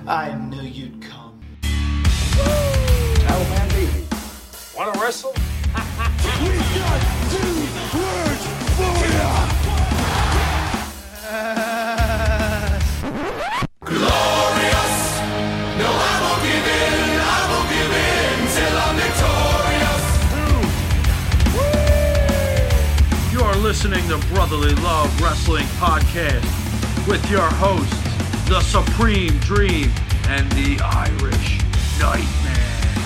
I knew you'd come. Oh man, baby. Wanna wrestle? We got 2 words for ya! Glorious! No, I won't give in till I'm victorious! You're listening to Brotherly Love Wrestling Podcast with your hosts, The Supreme Dream and the Irish Nightmare.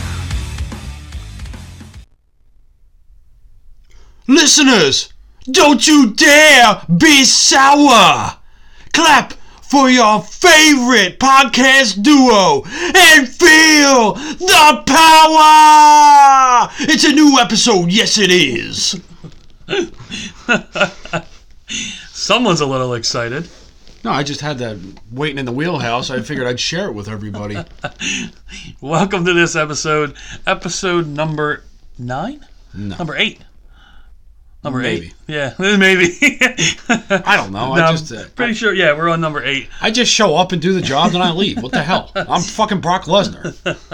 Listeners, don't you dare be sour! Clap for your favorite podcast duo and feel the power! It's a new episode, yes it is. Someone's a little excited. No, I just had that waiting in the wheelhouse. I figured I'd share it with everybody. Welcome to this episode number 9? No. Number 8. Number Maybe. 8. Yeah, maybe. I don't know. I'm pretty sure, yeah, we're on number 8. I just show up and do the job, then I leave. What the hell? I'm fucking Brock Lesnar.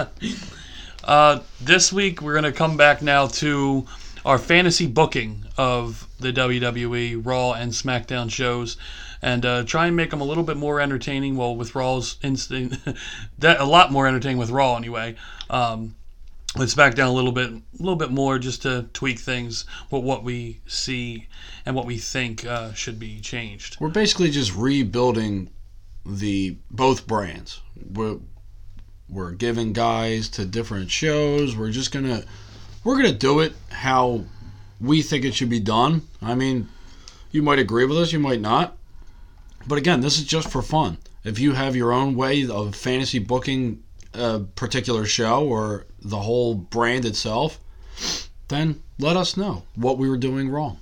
This week, we're going to come back now to our fantasy booking of the WWE Raw and SmackDown shows and try and make them a little bit more entertaining. Well, with Raw's instinct, that a lot more entertaining with Raw anyway. With SmackDown a little bit more, just to tweak things, what we see and what we think should be changed. We're basically just rebuilding both brands. We're giving guys to different shows. We're gonna do it how we think it should be done. I mean, you might agree with us, you might not. But again, this is just for fun. If you have your own way of fantasy booking a particular show or the whole brand itself, then let us know what we were doing wrong.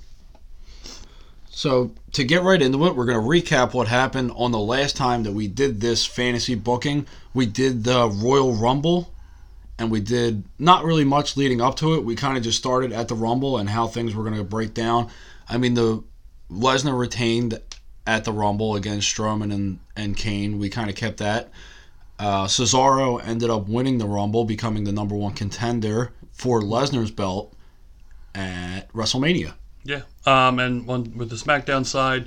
So to get right into it, we're going to recap what happened on the last time that we did this fantasy booking. We did the Royal Rumble, and we did not really much leading up to it. We kind of just started at the Rumble and how things were going to break down. I mean, the Lesnar retained at the Rumble against Strowman and Kane. We kind of kept that. Cesaro ended up winning the Rumble, becoming the number 1 contender for Lesnar's belt at WrestleMania. Yeah, and with the SmackDown side,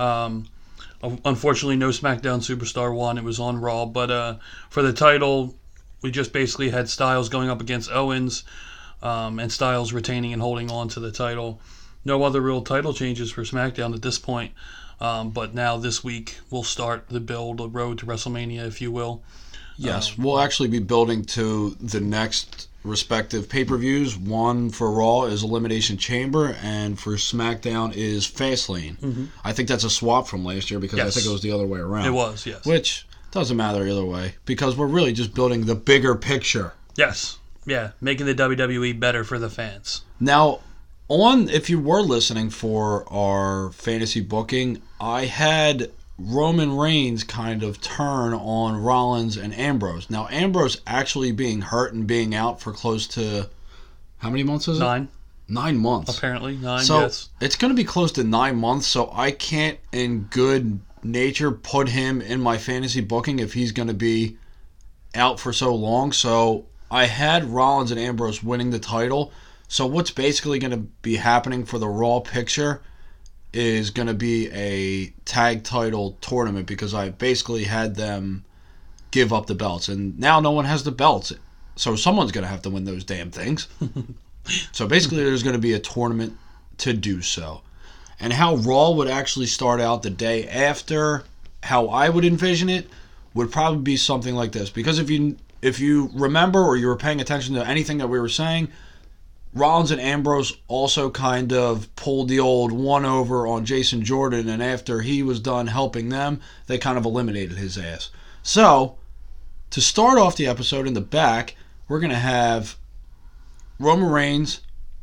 unfortunately no SmackDown Superstar won. It was on Raw, but for the title, we just basically had Styles going up against Owens, and Styles retaining and holding on to the title. No other real title changes for SmackDown at this point. But now this week we'll start the road to WrestleMania, if you will. Yes, we'll actually be building to the next respective pay-per-views. One for Raw is Elimination Chamber, and for SmackDown is Fastlane. Mm-hmm. I think that's a swap from last year because I think it was the other way around. It was, yes. Which doesn't matter either way because we're really just building the bigger picture. Yes, yeah, making the WWE better for the fans. Now, if you were listening for our fantasy booking, I had Roman Reigns kind of turn on Rollins and Ambrose. Now, Ambrose actually being hurt and being out for close to, how many months is it? 9. 9 months. Apparently, 9, so yes. It's going to be close to 9 months, so I can't in good nature put him in my fantasy booking if he's going to be out for so long. So I had Rollins and Ambrose winning the title. So what's basically going to be happening for the Raw picture is going to be a tag title tournament because I basically had them give up the belts. And now no one has the belts. So someone's going to have to win those damn things. So basically there's going to be a tournament to do so. And how Raw would actually start out the day after, how I would envision it, would probably be something like this. Because if you remember or you were paying attention to anything that we were saying, Rollins and Ambrose also kind of pulled the old one over on Jason Jordan, and after he was done helping them, they kind of eliminated his ass. So, to start off the episode in the back, we're going to have Roman Reigns,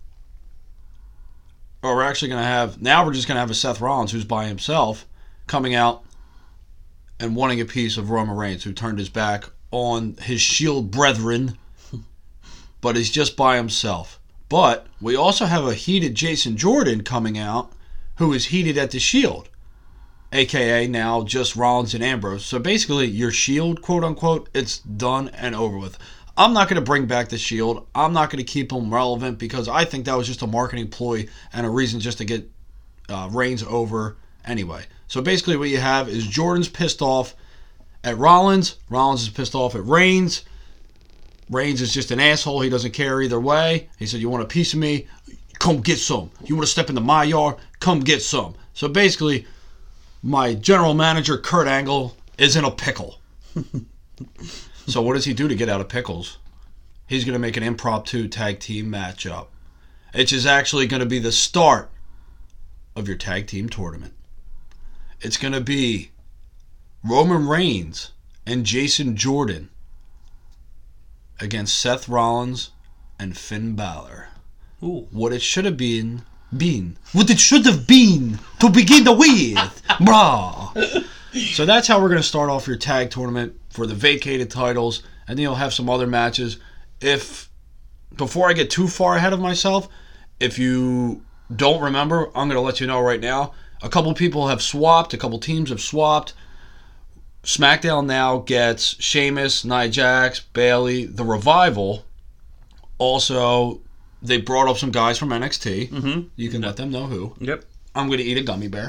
or we're just going to have a Seth Rollins who's by himself coming out and wanting a piece of Roman Reigns, who turned his back on his Shield brethren, but is just by himself. But we also have a heated Jason Jordan coming out who is heated at the Shield. a.k.a. now just Rollins and Ambrose. So basically, your Shield, quote-unquote, it's done and over with. I'm not going to bring back the Shield. I'm not going to keep them relevant because I think that was just a marketing ploy and a reason just to get Reigns over anyway. So basically what you have is Jordan's pissed off at Rollins. Rollins is pissed off at Reigns. Reigns is just an asshole. He doesn't care either way. He said, you want a piece of me? Come get some. You want to step into my yard? Come get some. So basically, my general manager, Kurt Angle, is in a pickle. So what does he do to get out of pickles? He's going to make an impromptu tag team matchup. Which is actually going to be the start of your tag team tournament. It's going to be Roman Reigns and Jason Jordan against Seth Rollins and Finn Balor. Ooh. What it should have been. What it should have been to begin with. Brah. So that's how we're going to start off your tag tournament for the vacated titles. And then you'll have some other matches. Before I get too far ahead of myself, if you don't remember, I'm going to let you know right now. A couple people have swapped. A couple teams have swapped. SmackDown now gets Sheamus, Nia Jax, Bayley, The Revival. Also, they brought up some guys from NXT. Mm-hmm. You can let them know who. Yep. I'm going to eat a gummy bear.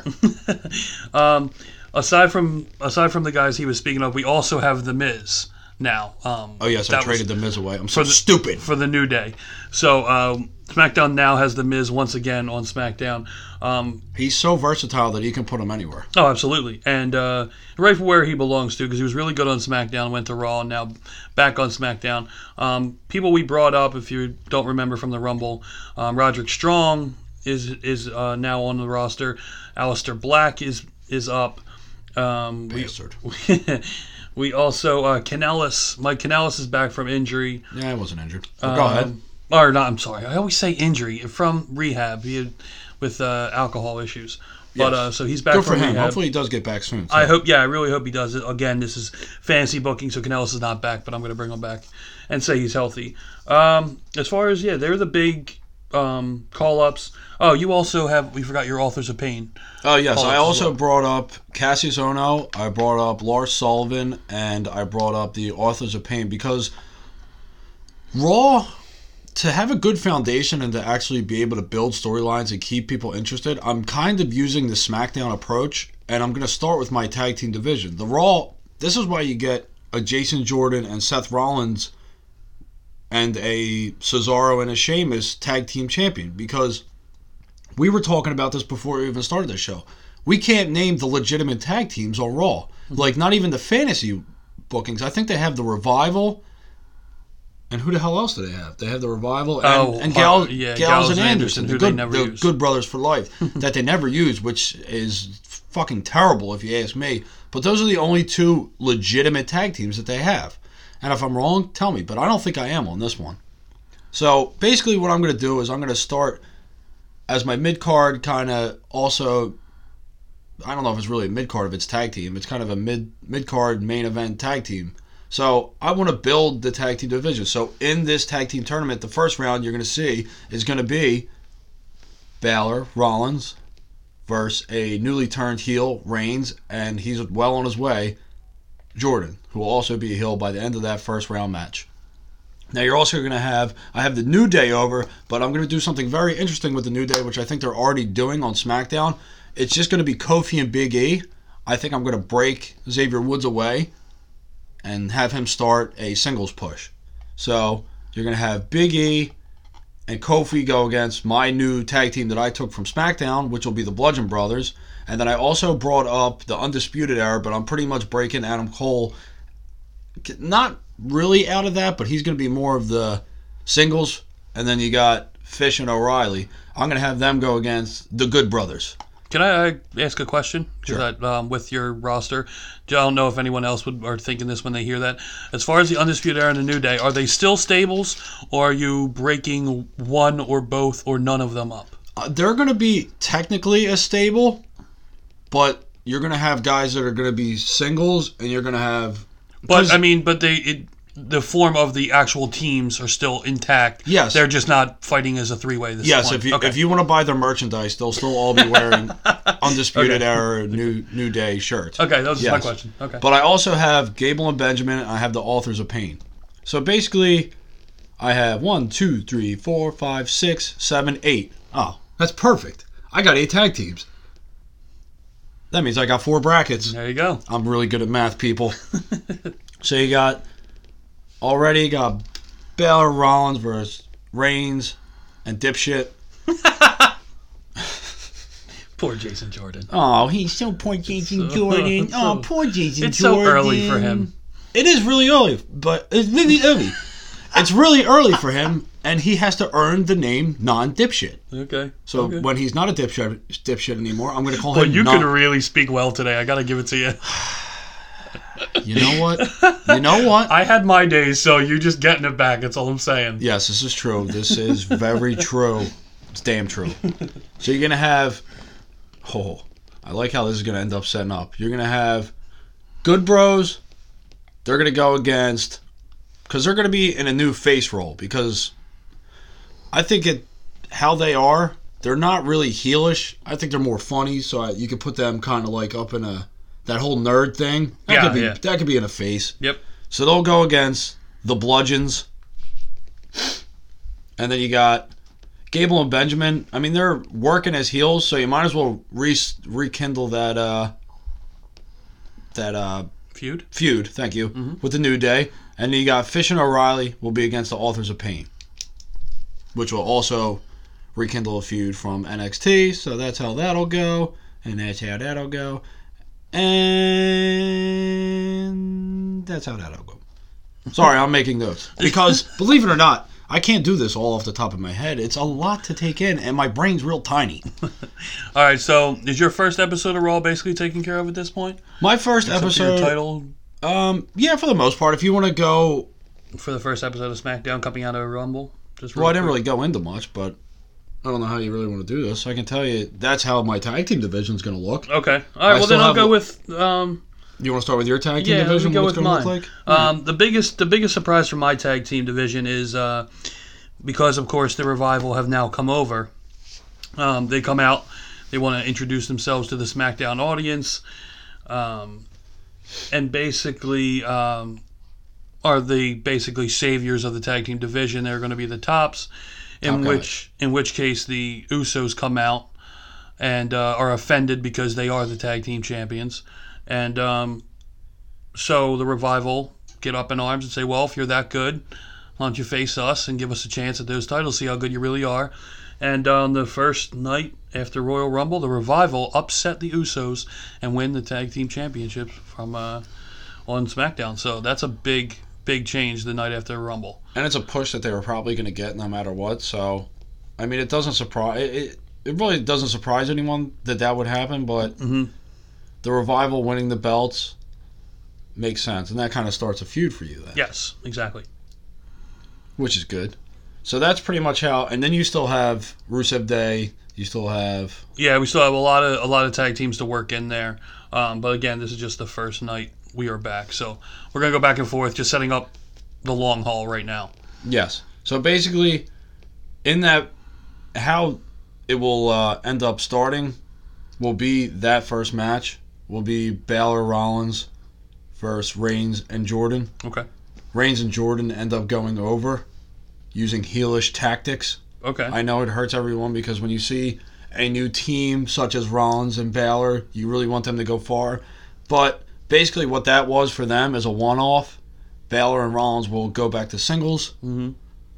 Aside from the guys he was speaking of, we also have The Miz now. Oh, yes, I traded The Miz away. I'm so stupid. For the New Day. So, SmackDown now has The Miz once again on SmackDown. He's so versatile that he can put him anywhere. Oh, absolutely. And right where he belongs to, because he was really good on SmackDown, went to Raw, and now back on SmackDown. People we brought up, if you don't remember from the Rumble, Roderick Strong is now on the roster. Aleister Black is up. Bastard. We also, Mike Kanellis is back from injury. Yeah, I wasn't injured. Go ahead. Or not, I'm sorry. I always say injury. From rehab. He had, with alcohol issues. But Yes. So he's back Good from for him. rehab. Hopefully he does get back soon. I really hope he does it. Again, this is fantasy booking, so Kanellis is not back, but I'm going to bring him back and say he's healthy. As far as, they're the big call-ups. Oh, you also we forgot your Authors of Pain. Oh, yes. I also well. brought up Cassius Ohno, I brought up Lars Sullivan, and I brought up the Authors of Pain because Raw, to have a good foundation and to actually be able to build storylines and keep people interested, I'm kind of using the SmackDown approach, and I'm going to start with my tag team division. The Raw, this is why you get a Jason Jordan and Seth Rollins and a Cesaro and a Sheamus tag team champion, because we were talking about this before we even started the show. We can't name the legitimate tag teams on Raw. Like, not even the fantasy bookings. I think they have the Revival. And who the hell else do they have? They have the Revival and Gals and Anderson, who they never use. Good Brothers for Life, that they never use, which is fucking terrible if you ask me. But those are the only two legitimate tag teams that they have. And if I'm wrong, tell me. But I don't think I am on this one. So basically what I'm going to do is I'm going to start as my mid-card kind of also, I don't know if it's really a mid-card if it's tag team. It's kind of a mid-card main event tag team. So I want to build the tag team division. So in this tag team tournament, the first round you're going to see is going to be Balor, Rollins, versus a newly turned heel, Reigns, and he's well on his way, Jordan, who will also be a heel by the end of that first round match. Now you're also going to I have the New Day over, but I'm going to do something very interesting with the New Day, which I think they're already doing on SmackDown. It's just going to be Kofi and Big E. I think I'm going to break Xavier Woods away and have him start a singles push. So you're going to have Big E and Kofi go against my new tag team that I took from SmackDown, which will be the Bludgeon Brothers. And then I also brought up the Undisputed Era, but I'm pretty much breaking Adam Cole. Not really out of that, but he's going to be more of the singles. And then you got Fish and O'Reilly. I'm going to have them go against the Good Brothers. Can I ask a question? Sure. With your roster, I don't know if anyone else are thinking this when they hear that. As far as the Undisputed Era and the New Day, are they still stables, or are you breaking one or both or none of them up? They're going to be technically a stable, but you're going to have guys that are going to be singles, and you're going to have... But the form of the actual teams are still intact. Yes. They're just not fighting as a three-way this Yes, point. if you want to buy their merchandise, they'll still all be wearing Undisputed Era New Day shirts. Okay, that was just my Yes. question. Okay. But I also have Gable and Benjamin, and I have the Authors of Pain. So basically, I have 1, 2, 3, 4, 5, 6, 7, 8. Oh, that's perfect. I got 8 tag teams. That means I got 4 brackets. There you go. I'm really good at math, people. So you got Balor Rollins versus Reigns and Dipshit. Poor Jason Jordan. Oh, he's so poor Jason Jordan. Oh, poor Jason It's Jordan. so early for him. It is really early, but it's really early. It's really early for him, and he has to earn the name non-dipshit. Okay. So okay. when he's not a dipshit anymore, I'm going to call But him you non- could really speak well today. I got to give it to you. You know what? You know what? I had my days, so you're just getting it back. That's all I'm saying. Yes, this is true. This is very true. It's damn true. So you're going to have... Oh, I like how this is going to end up setting up. You're going to have Good Bros. They're going to go against... Because they're going to be in a new face role. Because I think how they are, they're not really heelish. I think they're more funny. So you could put them kind of like up in that whole nerd thing. That could be in a face. Yep. So they'll go against the Bludgeons. And then you got Gable and Benjamin. I mean, they're working as heels, so you might as well rekindle that Feud. Thank you, with the New Day. And then you got Fish and O'Reilly will be against the Authors of Pain, which will also rekindle a feud from NXT. So that's how that'll go, and that's how that'll go, and that's how that'll go. Sorry, I'm making notes because believe it or not, I can't do this all off the top of my head. It's a lot to take in, and my brain's real tiny. All right, so is your first episode of Raw basically taken care of at this point? My first Except for your episode, title yeah, for the most part. If you want to go, for the first episode of SmackDown coming out of Rumble, just well, I didn't quick. really go into much, but I don't know how you really want to do this. I can tell you that's how my tag team division is going to look. Okay, all right. Well, then I'll go with. You want to start with your tag team Yeah, division? let me go What's with going to mine. look like? The biggest surprise for my tag team division is because, of course, the Revival have now come over. They come out. They want to introduce themselves to the SmackDown audience, and basically are the basically saviors of the tag team division. They're going to be the tops. In which case the Usos come out and are offended because they are the tag team champions. And so the Revival get up in arms and say, well, if you're that good, why don't you face us and give us a chance at those titles, see how good you really are. And on the first night after Royal Rumble, the Revival upset the Usos and win the tag team championships from on SmackDown. So that's a big change the night after Rumble. And it's a push that they were probably going to get no matter what. So, I mean, it doesn't surprise. It really doesn't surprise anyone that would happen. But the Revival winning the belts makes sense, and that kind of starts a feud for you then. Yes, exactly. Which is good. So that's pretty much how. And then you still have Rusev Day. You still have. Yeah, we still have a lot of tag teams to work in there. But again, this is just the first night we are back. So we're going to go back and forth, just setting up the long haul right now. Yes. So basically, in that, how it will end up starting will be that first match will be Balor Rollins versus Reigns and Jordan. Okay. Reigns and Jordan end up going over using heelish tactics. Okay. I know it hurts everyone because when you see a new team such as Rollins and Balor, you really want them to go far. But basically what that was for them is a one-off. Balor and Rollins will go back to singles. Mm-hmm.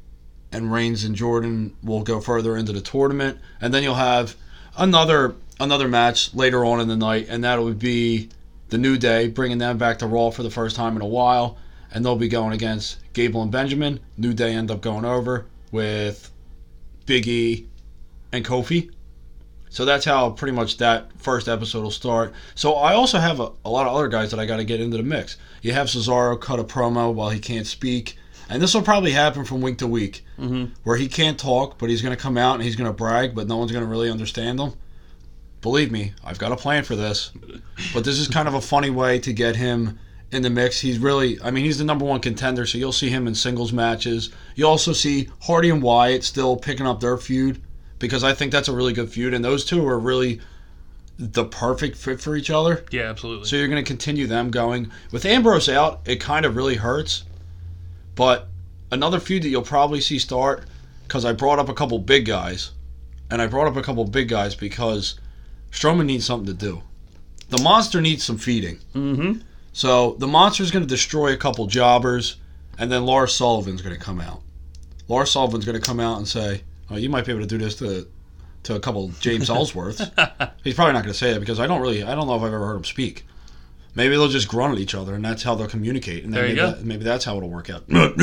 And Reigns and Jordan will go further into the tournament. And then you'll have another match later on in the night, and that'll be the New Day, bringing them back to Raw for the first time in a while. And they'll be going against Gable and Benjamin. New Day end up going over with Big E and Kofi. So that's how pretty much that first episode will start. So I also have a lot of other guys that I got to get into the mix. You have Cesaro cut a promo while he can't speak. And this will probably happen from week to week, where he can't talk, but he's going to come out and he's going to brag, but no one's going to really understand him. Believe me, I've got a plan for this. But this is kind of a funny way to get him in the mix. He's really, I mean, he's the number one contender, so you'll see him in singles matches. You'll also see Hardy and Wyatt still picking up their feud, because I think that's a really good feud, and those two are really the perfect fit for each other. Yeah, absolutely. So you're going to continue them going. With Ambrose out, it kind of really hurts. But another feud that you'll probably see start, because I brought up a couple big guys, and I brought up a couple big guys because Strowman needs something to do. The Monster needs some feeding. Mm-hmm. So the Monster's going to destroy a couple jobbers, and then Lars Sullivan's going to come out. Lars Sullivan's going to come out and say, "Oh, you might be able to do this to a couple James Ellsworths." He's probably not going to say that, because I don't know if I've ever heard him speak. Maybe they'll just grunt at each other, and that's how they'll communicate. And there you go. Maybe that's how it'll work out.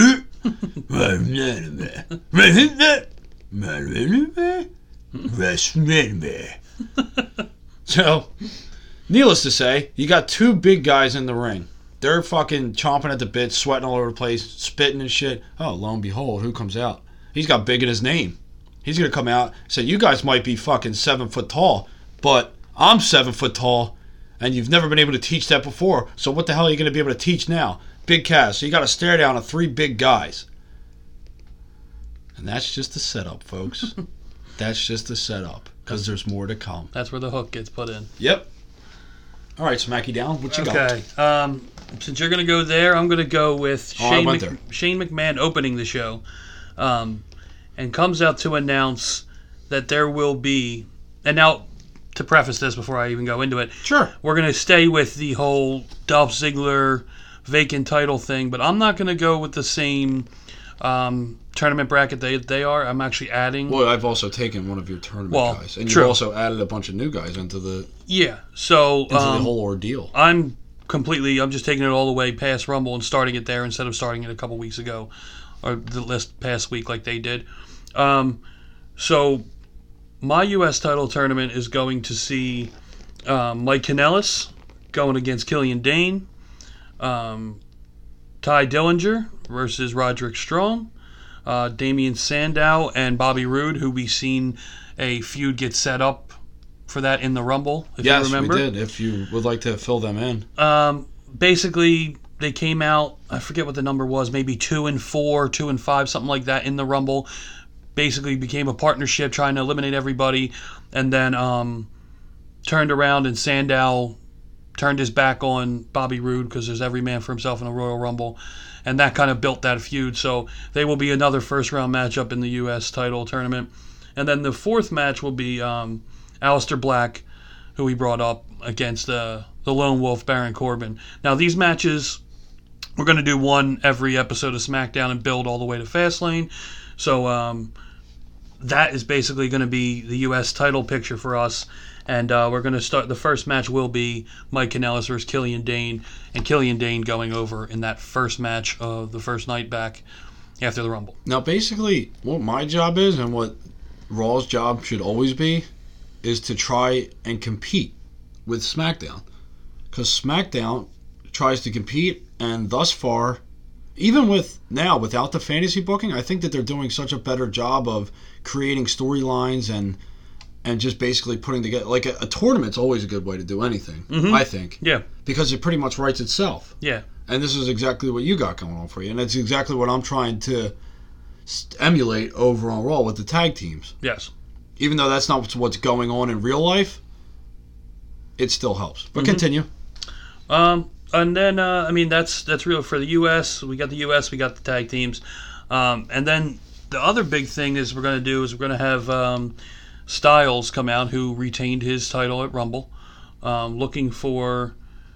So, needless to say, you got two big guys in the ring. They're fucking chomping at the bit, sweating all over the place, spitting and shit. Oh, lo and behold, who comes out? He's got big in his name. He's going to come out and say, "You guys might be fucking 7 foot tall, but I'm 7 foot tall, and you've never been able to teach that before, so what the hell are you going to be able to teach now?" Big Cass. So you got to stare down at 3 big guys. And that's just the setup, folks. That's just the setup, because there's more to come. That's where the hook gets put in. Yep. All right, Smacky Down, what you got? Okay. Since you're going to go there, I'm going to go with Shane McMahon opening the show. And comes out to announce that there will be... And now, to preface this before I even go into it, Sure. we're going to stay with the whole Dolph Ziggler vacant title thing, but I'm not going to go with the same tournament bracket they are. I'm actually adding... Well, I've also taken one of your tournament guys. And true. you've also added a bunch of new guys into the so the whole ordeal. I'm just taking it all the way past Rumble and starting it there instead of starting it a couple weeks ago, or the past week like they did. So my U.S. title tournament is going to see Mike Kanellis going against Killian Dane, Ty Dillinger versus Roderick Strong, Damian Sandow and Bobby Roode, who we've seen a feud get set up for that in the Rumble, if you remember. Yes, we did, if you would like to fill them in. Basically, they came out, I forget what the number was, maybe 2-4, 2-5, something like that in the Rumble. Basically became a partnership trying to eliminate everybody, and then turned around and Sandow turned his back on Bobby Roode, because there's every man for himself in the Royal Rumble, and that kind of built that feud. So they will be another first-round matchup in the U.S. title tournament. And then the fourth match will be Aleister Black, who he brought up, against the Lone Wolf, Baron Corbin. Now, these matches, we're going to do one every episode of SmackDown and build all the way to Fastlane. So that is basically going to be the U.S. title picture for us. And we're going to start. The first match will be Mike Kanellis versus Killian Dane, and Killian Dane going over in that first match of the first night back after the Rumble. Now, basically, what my job is, and what Raw's job should always be, is to try and compete with SmackDown. Because SmackDown tries to compete, and thus far, even without the fantasy booking, I think that they're doing such a better job of creating storylines and just basically putting together, like a tournament's always a good way to do anything, I think. Yeah. Because it pretty much writes itself. Yeah. And this is exactly what you got going on for you. And it's exactly what I'm trying to emulate over on Raw with the tag teams. Yes. Even though that's not what's going on in real life, it still helps. But continue. And then, that's real for the U.S. We got the U.S., we got the tag teams. And then the other big thing is we're going to have Styles come out, who retained his title at Rumble, looking for...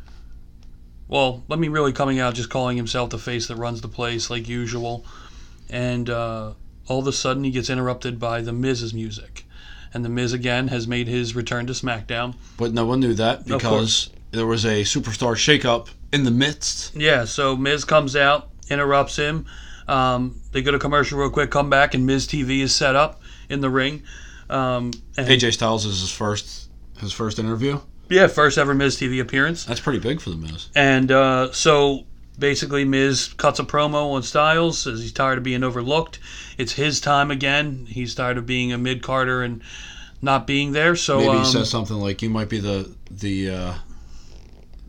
Well, coming out, just calling himself the face that runs the place like usual. And all of a sudden he gets interrupted by The Miz's music. And The Miz, again, has made his return to SmackDown. But no one knew that because there was a superstar shakeup in the midst. Yeah, so Miz comes out, interrupts him. They go to commercial real quick, come back, and Miz TV is set up in the ring. And AJ Styles is his first interview. Yeah, first ever Miz TV appearance. That's pretty big for the Miz. And so basically Miz cuts a promo on Styles, says he's tired of being overlooked. It's his time again. He's tired of being a mid-carder and not being there. So maybe he says something like, "You might be the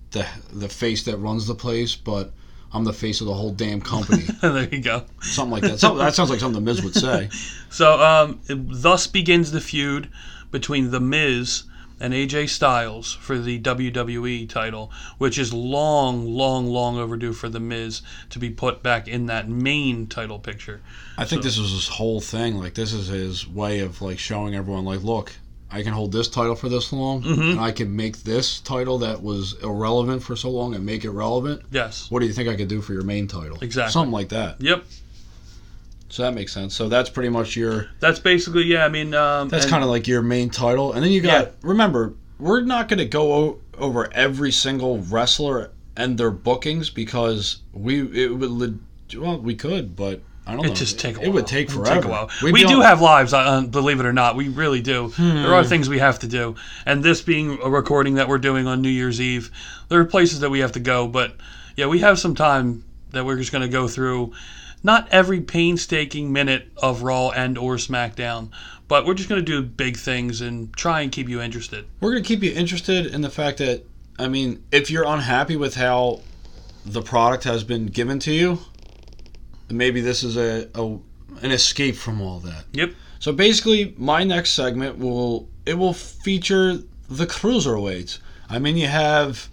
the face that runs the place, but I'm the face of the whole damn company. There you go. Something like that. That sounds like something the Miz would say. So, thus begins the feud between The Miz and AJ Styles for the WWE title, which is long overdue for The Miz to be put back in that main title picture. I think this is his whole thing. Like, this is his way of, like, showing everyone, like, look, I can hold this title for this long, and I can make this title that was irrelevant for so long and make it relevant. Yes. What do you think I could do for your main title? Exactly. Something like that. Yep. So that makes sense. So that's pretty much your... That's basically, yeah, I mean... That's kind of like your main title. And then you got... Yeah. Remember, we're not going to go over every single wrestler and their bookings because we could, but... I don't know. It just take a while. It would take forever. A while. We do have lives, believe it or not. We really do. There are things we have to do. And this being a recording that we're doing on New Year's Eve, there are places that we have to go. But, yeah, we have some time that we're just going to go through. Not every painstaking minute of Raw and or SmackDown, but we're just going to do big things and try and keep you interested. We're going to keep you interested in the fact that, I mean, if you're unhappy with how the product has been given to you, maybe this is an escape from all that. Yep. So basically, my next segment will feature the cruiserweights. I mean, you have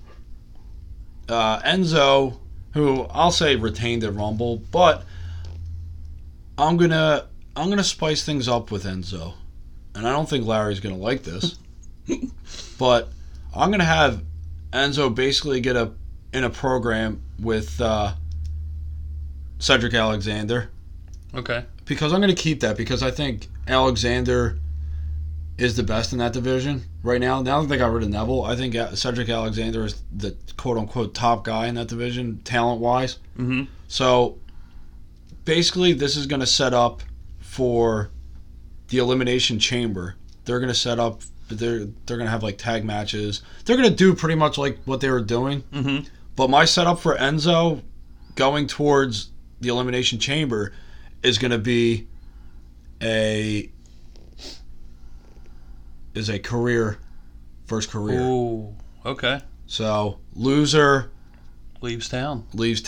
Enzo, who I'll say retained the Rumble, but I'm gonna spice things up with Enzo, and I don't think Larry's gonna like this, but I'm gonna have Enzo basically get in a program with Cedric Alexander. Okay. Because I'm going to keep that because I think Alexander is the best in that division right now. Now that they got rid of Neville, I think Cedric Alexander is the quote-unquote top guy in that division, talent-wise. Mm-hmm. So, basically, this is going to set up for the Elimination Chamber. They're going to set up, they're going to have, like, tag matches. They're going to do pretty much like what they were doing. Mm-hmm. But my setup for Enzo going towards the Elimination Chamber is going to be a career, first career. Ooh, okay. So, loser leaves town.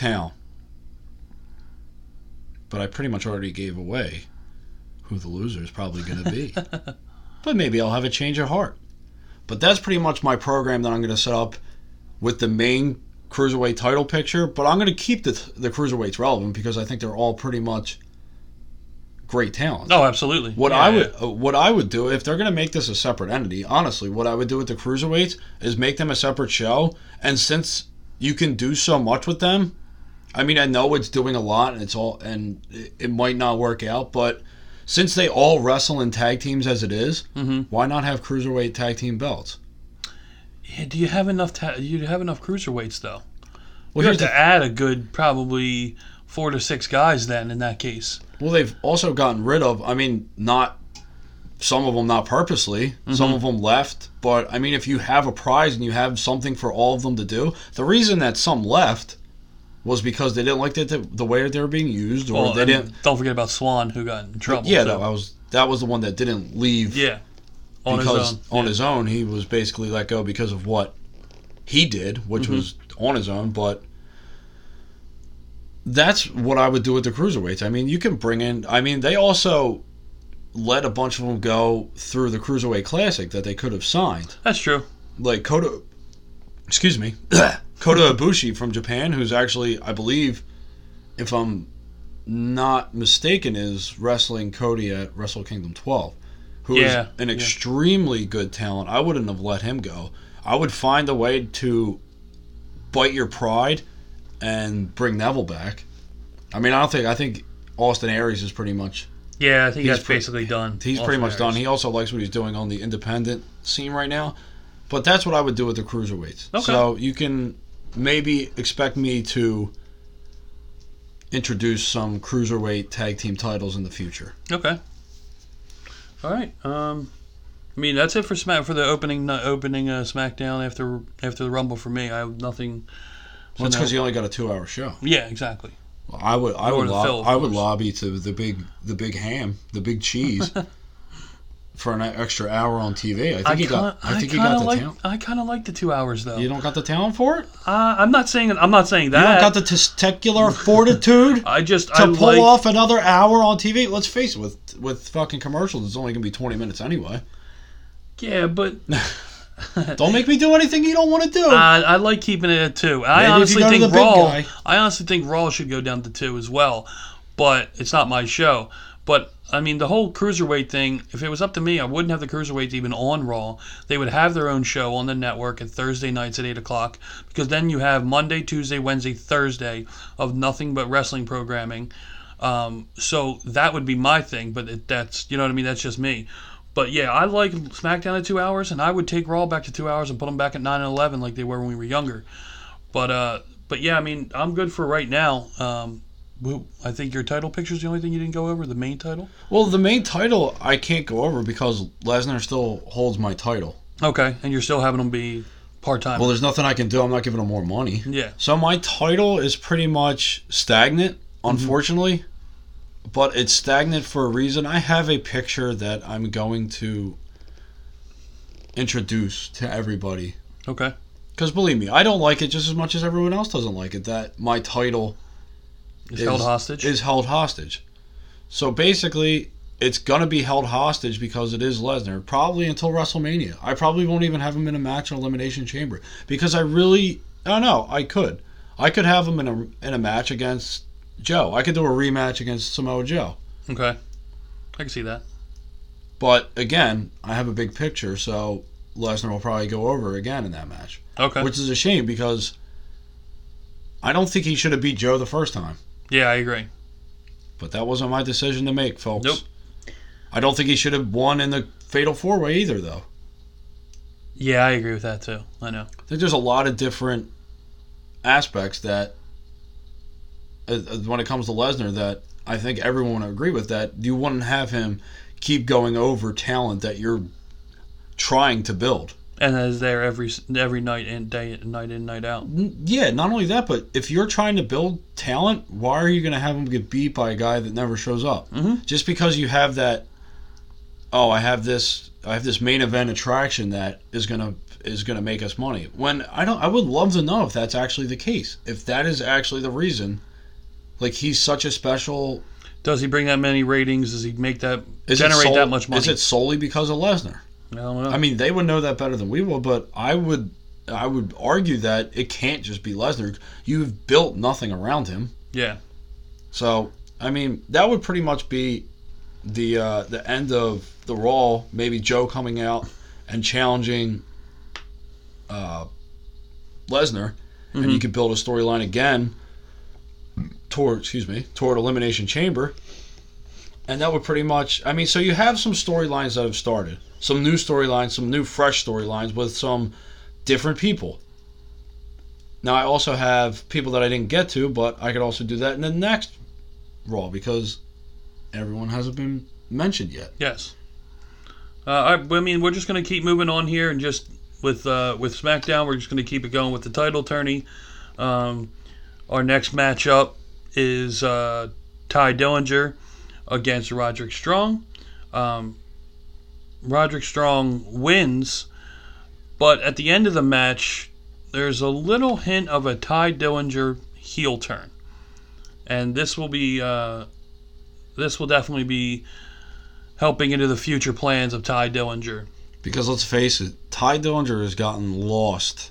But I pretty much already gave away who the loser is probably going to be. But maybe I'll have a change of heart. But that's pretty much my program that I'm going to set up with the main cruiserweight title picture, but I'm going to keep the cruiserweights relevant because I think they're all pretty much great talents. Oh, absolutely. What I would do if they're going to make this a separate entity, honestly, what I would do with the cruiserweights is make them a separate show, and since you can do so much with them, I mean, I know it's doing a lot and it might not work out, but since they all wrestle in tag teams as it is, why not have cruiserweight tag team belts? Yeah, do you have enough? You have enough cruiserweights though. Well, you have to add a good probably 4 to 6 guys then in that case. Well, they've also gotten rid of. I mean, not some of them not purposely. Some of them left, but I mean, if you have a prize and you have something for all of them to do, the reason that some left was because they didn't like the way they were being used, or they didn't. Don't forget about Swan, who got in trouble. Yeah, that was the one that didn't leave. Yeah. On his own, he was basically let go because of what he did, which was on his own. But that's what I would do with the cruiserweights. I mean, you can bring in... I mean, they also let a bunch of them go through the Cruiserweight Classic that they could have signed. That's true. Like Kota Ibushi from Japan, who's actually, I believe, if I'm not mistaken, is wrestling Cody at Wrestle Kingdom 12. Who is an extremely good talent. I wouldn't have let him go. I would find a way to bite your pride and bring Neville back. I mean, I think Austin Aries is pretty much... Yeah, I think that's basically done. He's pretty much done. He also likes what he's doing on the independent scene right now. But that's what I would do with the cruiserweights. Okay. So you can maybe expect me to introduce some cruiserweight tag team titles in the future. Okay. All right. I mean, that's it for the opening SmackDown after the Rumble for me. I have nothing. Well, it's because you only got a 2-hour show. Yeah, exactly. Well, I would lobby to the big ham, the big cheese. for an extra hour on TV. I think he got the talent. I kind of like the 2 hours though. You don't got the talent for it? I'm not saying that. You don't got the testicular fortitude to pull off another hour on TV? Let's face it, with fucking commercials, it's only going to be 20 minutes anyway. Yeah, but... Don't make me do anything you don't want to do. I like keeping it at 2. I honestly think Raw should go down to 2 as well, but it's not my show. But I mean, the whole cruiserweight thing. If it was up to me, I wouldn't have the cruiserweights even on Raw. They would have their own show on the network at Thursday nights at 8:00, because then you have Monday, Tuesday, Wednesday, Thursday of nothing but wrestling programming. So that would be my thing. But that's, you know what I mean. That's just me. But yeah, I like SmackDown at 2 hours, and I would take Raw back to 2 hours and put them back at 9 and 11 like they were when we were younger. But yeah, I mean, I'm good for right now. I think your title picture is the only thing you didn't go over, the main title? Well, the main title I can't go over because Lesnar still holds my title. Okay, and you're still having him be part-time. Well, there's nothing I can do. I'm not giving him more money. Yeah. So my title is pretty much stagnant, unfortunately. Mm-hmm. But it's stagnant for a reason. I have a picture that I'm going to introduce to everybody. Okay. Because believe me, I don't like it just as much as everyone else doesn't like it, that my title is held hostage. Is held hostage. So basically, it's going to be held hostage because it is Lesnar, probably until WrestleMania. I probably won't even have him in a match in Elimination Chamber. Because I don't know, I could. I could have him in a match against Joe. I could do a rematch against Samoa Joe. Okay. I can see that. But again, I have a big picture, so Lesnar will probably go over again in that match. Okay. Which is a shame because I don't think he should have beat Joe the first time. Yeah, I agree. But that wasn't my decision to make, folks. Nope. I don't think he should have won in the Fatal 4-Way either, though. Yeah, I agree with that, too. I know. I think there's a lot of different aspects that when it comes to Lesnar that I think everyone would agree with, that you wouldn't have him keep going over talent that you're trying to build. And is there every night in, night in, night out. Yeah, not only that, but if you're trying to build talent, why are you going to have him get beat by a guy that never shows up? Mm-hmm. Just because you have that, I have this main event attraction that is going to make us money. When I would love to know if that's actually the case. If that is actually the reason. Like, he's such a special... Does he bring that many ratings? Does he generate that much money? Is it solely because of Lesnar? I don't know. I mean, they would know that better than we will, but I would argue that it can't just be Lesnar. You've built nothing around him. Yeah. So, I mean, that would pretty much be the end of the Raw. Maybe Joe coming out and challenging Lesnar, mm-hmm. and you could build a storyline again toward Elimination Chamber, and that would pretty much, I mean, so you have some storylines that have started, some new storylines, some new fresh storylines with some different people. Now I also have people that I didn't get to, but I could also do that in the next Raw because everyone hasn't been mentioned yet. Yes. I mean, we're just going to keep moving on here, and just with SmackDown, we're just going to keep it going with the title tourney. Our next matchup is Ty Dillinger against Roderick Strong. Roderick Strong wins, but at the end of the match, there's a little hint of a Ty Dillinger heel turn, and this will definitely be helping into the future plans of Ty Dillinger. Because let's face it, Ty Dillinger has gotten lost,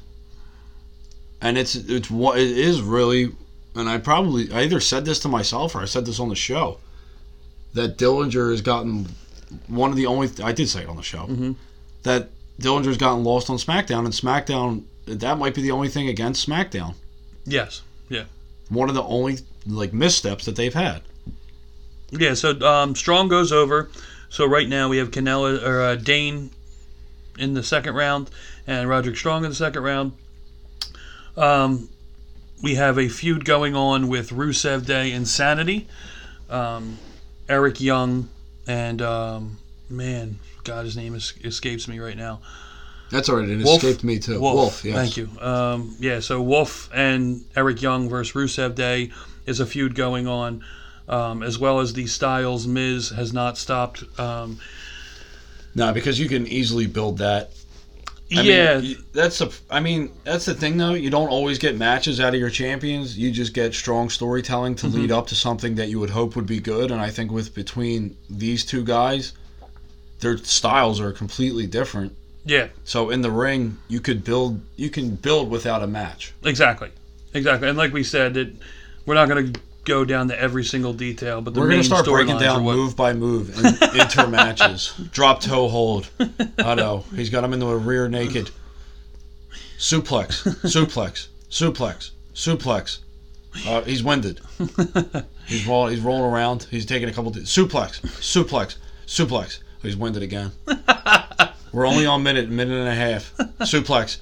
and it is really. And I either said this to myself or I said this on the show, that Dillinger has gotten one of the only... I did say it on the show. Mm-hmm. That Dillinger's gotten lost on SmackDown, and SmackDown, that might be the only thing against SmackDown. Yes, yeah. One of the only missteps that they've had. Yeah, so Strong goes over. So right now we have Dane in the second round and Roderick Strong in the second round. We have a feud going on with Rusev Day and Sanity. Eric Young and, his name escapes me right now. That's all right, it Wolf? Escaped me too. Wolf, yes. Thank you. So Wolf and Eric Young versus Rusev Day is a feud going on, as well as the Styles Miz has not stopped No, because you can easily build that. Yeah. That's the thing though. You don't always get matches out of your champions. You just get strong storytelling to lead up to something that you would hope would be good. And I think between these two guys, their styles are completely different. Yeah. So in the ring, you can build without a match. Exactly. And like we said, we're not going to go down to every single detail, but we're going to start breaking storylines down are what... move by move in inter matches. Drop toe hold. I know. He's got him into a rear naked. Suplex. He's winded. He's rolling around. He's taking a couple. Suplex. He's winded again. We're only on minute and a half. Suplex.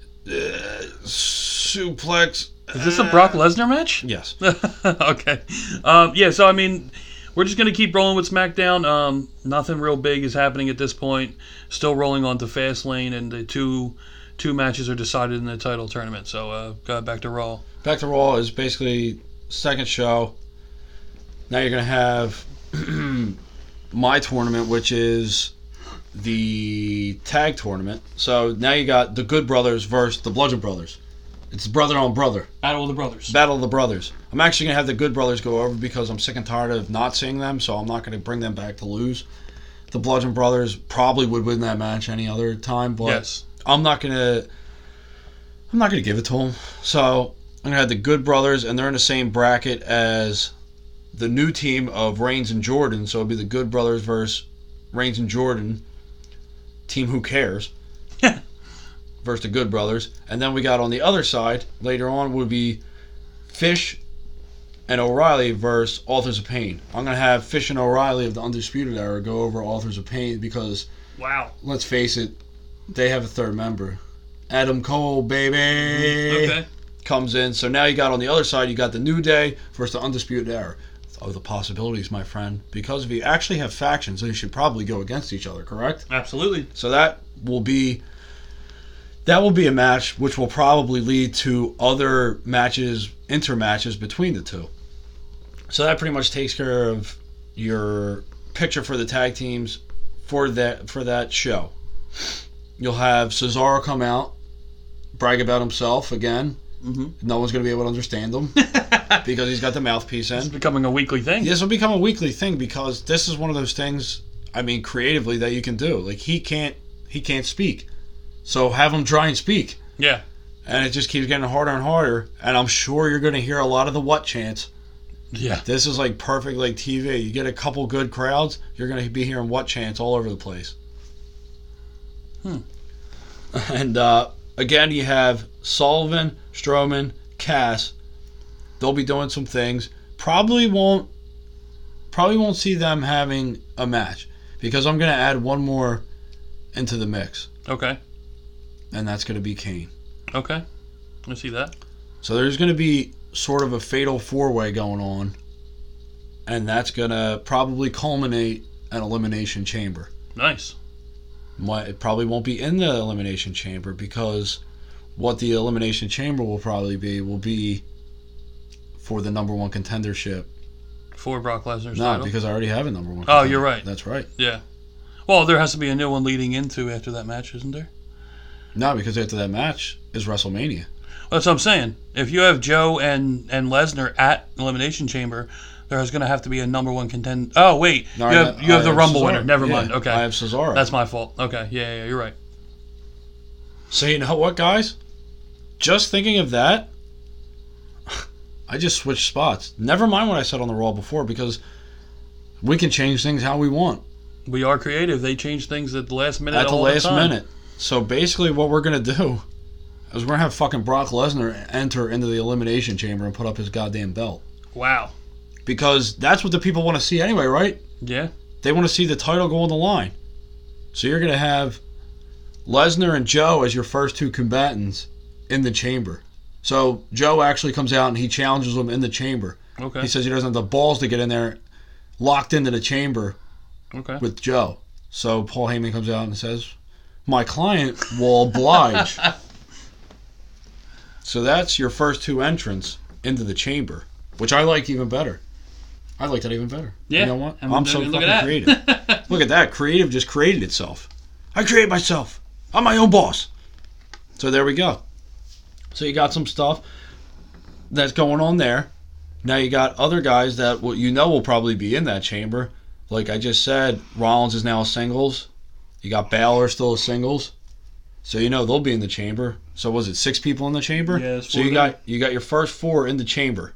Is this a Brock Lesnar match? Yes. Okay. So, I mean, we're just going to keep rolling with SmackDown. Nothing real big is happening at this point. Still rolling on to Fastlane, and the two matches are decided in the title tournament. So, back to Raw. Back to Raw is basically second show. Now you're going to have my tournament, which is the tag tournament. So now you got the Good Brothers versus the Bludgeon Brothers. It's brother on brother. Battle of the Brothers. Battle of the Brothers. I'm actually going to have the Good Brothers go over because I'm sick and tired of not seeing them, so I'm not going to bring them back to lose. The Bludgeon Brothers probably would win that match any other time, but yes. I'm not going to give it to them. So I'm going to have the Good Brothers, and they're in the same bracket as the new team of Reigns and Jordan, so it'll be the Good Brothers versus Reigns and Jordan. Team Who Cares. Versus the Good Brothers. And then we got on the other side, later on, would be Fish and O'Reilly versus Authors of Pain. I'm going to have Fish and O'Reilly of the Undisputed Era go over Authors of Pain because, wow, let's face it, they have a third member. Adam Cole, baby. Okay. Comes in. So now you got on the other side, you got the New Day versus the Undisputed Era. Oh, the possibilities, my friend. Because if you actually have factions, they should probably go against each other, correct? Absolutely. So that will be a match which will probably lead to other matches, inter-matches between the two. So that pretty much takes care of your picture for the tag teams for that show. You'll have Cesaro come out, brag about himself again. Mm-hmm. No one's going to be able to understand him because he's got the mouthpiece in. It's becoming a weekly thing. This will become a weekly thing because this is one of those things, I mean, creatively that you can do. Like, he can't speak. So have him try and speak. Yeah. And it just keeps getting harder and harder. And I'm sure you're going to hear a lot of the what chants. Yeah. This is like perfect like TV. You get a couple good crowds, you're going to be hearing what chants all over the place. And again, you have Sullivan, Strowman, Cass. They'll be doing some things. Probably won't see them having a match because I'm going to add one more into the mix. Okay. And that's going to be Kane. Okay. I see that. So there's going to be sort of a fatal four-way going on, and that's going to probably culminate an Elimination Chamber. Nice. It probably won't be in the Elimination Chamber because what the Elimination Chamber will be for the number one contendership. For Brock Lesnar's No, title? because I already have a number one contender. Oh, you're right. That's right. Yeah. Well, there has to be a new one leading into after that match, isn't there? No, because after that match is WrestleMania. Well, that's what I'm saying. If you have Joe and Lesnar at Elimination Chamber, there's going to have to be a number one contender. Oh, wait. No, you have the Rumble Cesaro. winner. Never Yeah, mind. Okay. I have Cesaro. That's my fault. Okay. Yeah, you're right. So you know what, guys? Just thinking of that, I just switched spots. Never mind what I said on the Raw before because we can change things how we want. We are creative. They change things at the last minute. At the all last the time. minute. So basically what we're going to do is we're going to have fucking Brock Lesnar enter into the Elimination Chamber and put up his goddamn belt. Wow. Because that's what the people want to see anyway, right? Yeah. They want to see the title go on the line. So you're going to have Lesnar and Joe as your first two combatants in the chamber. So Joe actually comes out and he challenges them in the chamber. Okay. He says he doesn't have the balls to get in there locked into the chamber with Joe. So Paul Heyman comes out and says, my client will oblige. So that's your first two entrants into the chamber, which I like even better. I like that even better. Yeah. You know what? I mean, I'm so look fucking at that. creative. Look at that. Creative just created itself. I create myself. I'm my own boss. So there we go. So you got some stuff that's going on there. Now you got other guys that will probably be in that chamber. Like I just said, Rollins is now a singles. You got Balor still a singles. So they'll be in the chamber. So was it 6 people in the chamber? Yeah, it's so 4 you got your first 4 in the chamber.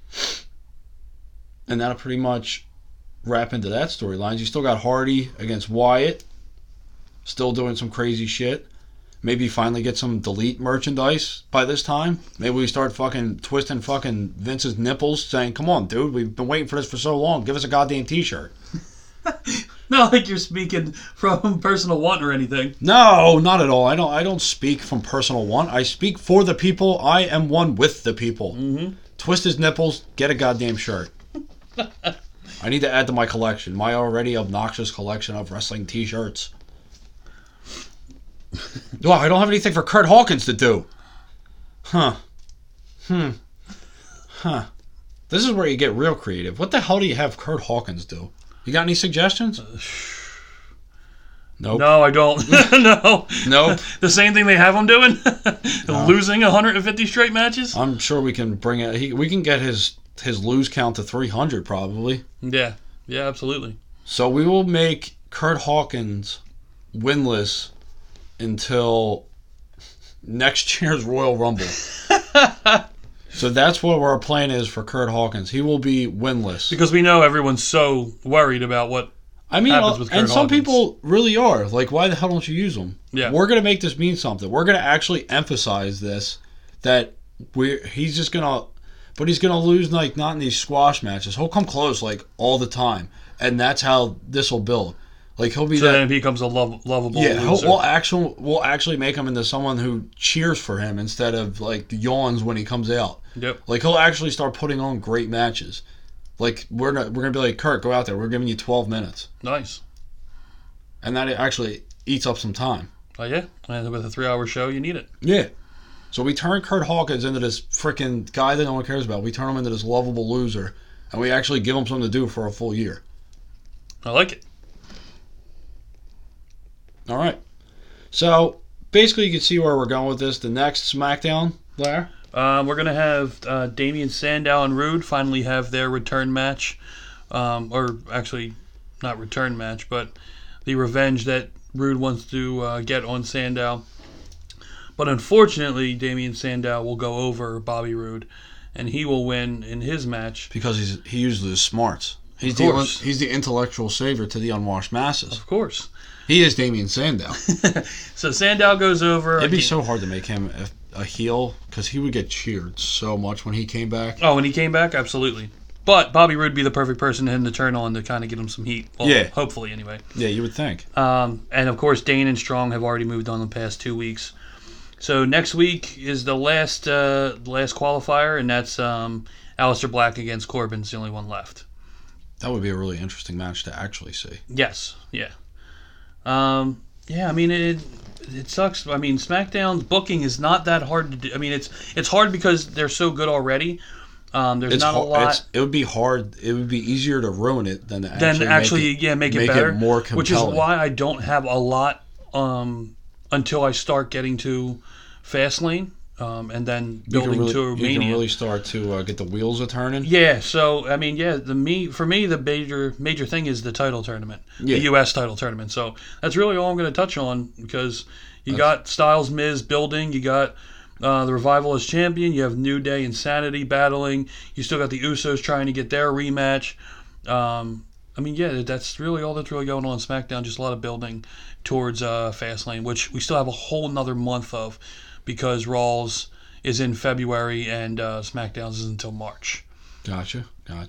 And that'll pretty much wrap into that storyline. You still got Hardy against Wyatt. Still doing some crazy shit. Maybe finally get some Delete merchandise by this time. Maybe we start fucking twisting fucking Vince's nipples saying, come on, dude, we've been waiting for this for so long. Give us a goddamn t-shirt. Not like you're speaking from personal want or anything. No, not at all. I don't speak from personal want. I speak for the people. I am one with the people. Mm-hmm. Twist his nipples, get a goddamn shirt. I need to add to my collection. My already obnoxious collection of wrestling t-shirts. Well, I don't have anything for Kurt Hawkins to do. Huh. This is where you get real creative. What the hell do you have Kurt Hawkins do? You got any suggestions? Nope. No, I don't. No. Nope. The same thing they have him doing? Losing 150 straight matches? I'm sure we can bring it. We can get his lose count to 300 probably. Yeah. Yeah, absolutely. So we will make Kurt Hawkins winless until next year's Royal Rumble. So that's what our plan is for Kurt Hawkins. He will be winless. Because we know everyone's so worried about what happens with Kurt and some Hawkins. people really are. Like, why the hell don't you use them? Yeah. We're going to make this mean something. We're going to actually emphasize this, that he's going to lose, like, not in these squash matches. He'll come close, like, all the time. And that's how this will build. Like, he'll be then it becomes a lovable loser. We'll actually make him into someone who cheers for him instead of, like, yawns when he comes out. Yep. Like, he'll actually start putting on great matches. Like, we're gonna be like, Kurt, go out there. We're giving you 12 minutes. Nice. And that actually eats up some time. Oh, yeah. And with a 3-hour show, you need it. Yeah. So we turn Kurt Hawkins into this freaking guy that no one cares about. We turn him into this lovable loser. And we actually give him something to do for a full year. I like it. All right. So, basically, you can see where we're going with this. The next SmackDown, Blair? We're going to have Damien Sandow and Rude finally have their return match. Or actually, not return match, but the revenge that Rude wants to get on Sandow. But unfortunately, Damien Sandow will go over Bobby Roode, and he will win in his match. Because he uses his smarts. He's the intellectual savior to the unwashed masses. Of course. He is Damien Sandow. So Sandow goes over. It'd be so hard to make him a heel because he would get cheered so much when he came back. Oh, when he came back? Absolutely. But Bobby Roode would be the perfect person to turn on to kind of get him some heat. Well, yeah. Hopefully, anyway. Yeah, you would think. And, of course, Dane and Strong have already moved on the past 2 weeks. So next week is the last qualifier, and that's Aleister Black against Corbin. It's the only one left. That would be a really interesting match to actually see. Yes, yeah. I mean, it sucks. I mean, SmackDown's booking is not that hard to do. I mean, it's hard because they're so good already. There's not a lot. It would be hard. It would be easier to ruin it than to make it better. More compelling. Which is why I don't have a lot until I start getting to Fastlane. And then building to Mania. You can really start to get the wheels a turning. Yeah, so I mean, for me, the major thing is the title tournament, the U.S. title tournament. So that's really all I'm going to touch on because you got Styles, Miz building, you got the Revival as champion, you have New Day, Insanity battling, you still got the Usos trying to get their rematch. I mean, yeah, that's really all that's really going on SmackDown. Just a lot of building towards Fastlane, which we still have a whole another month of. Because Raw's is in February and SmackDown's is until March. Gotcha.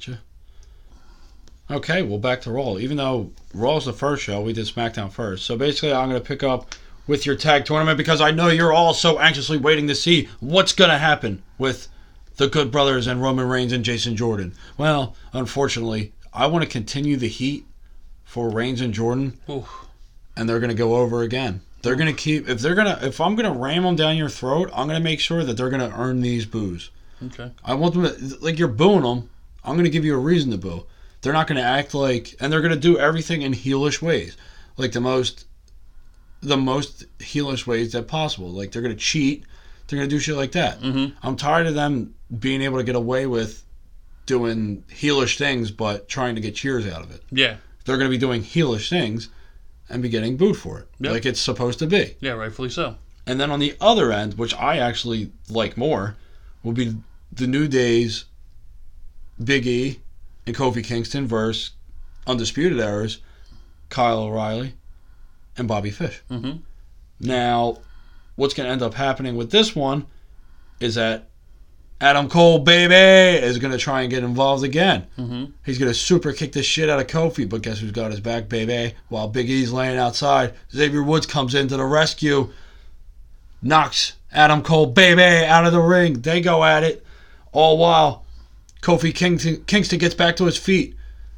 Okay, well, back to Raw. Even though Raw's the first show, we did SmackDown first. So basically, I'm going to pick up with your tag tournament because I know you're all so anxiously waiting to see what's going to happen with the Good Brothers and Roman Reigns and Jason Jordan. Well, unfortunately, I want to continue the for Reigns and Jordan, and they're going to go over again. They're going to keep... If I'm going to ram them down your throat, I'm going to make sure that they're going to earn these boos. Okay. I want them to... Like, you're booing them. I'm going to give you a reason to boo. They're not going to act like, and they're going to do everything in heelish ways, like the most heelish ways that possible. Like they're going to cheat, they're going to do shit like that. Mm-hmm. I'm tired of them being able to get away with doing heelish things, but trying to get cheers out of it. Yeah. They're going to be doing heelish things and be getting booed for it, Yep. like it's supposed to be. Yeah, rightfully so. And then on the other end, which I actually like more, will be the New Day's Big E and Kofi Kingston versus Undisputed Era's Kyle O'Reilly and Bobby Fish. Mm-hmm. Now, what's going to end up happening with this one is that Adam Cole, baby, is going to try and get involved again. Mm-hmm. He's going to super kick the shit out of Kofi, but guess who's got his back, baby? While Big E's laying outside, Xavier Woods comes into the rescue, knocks Adam Cole, baby, out of the ring. They go at it, all while Kofi Kingston gets back to his feet.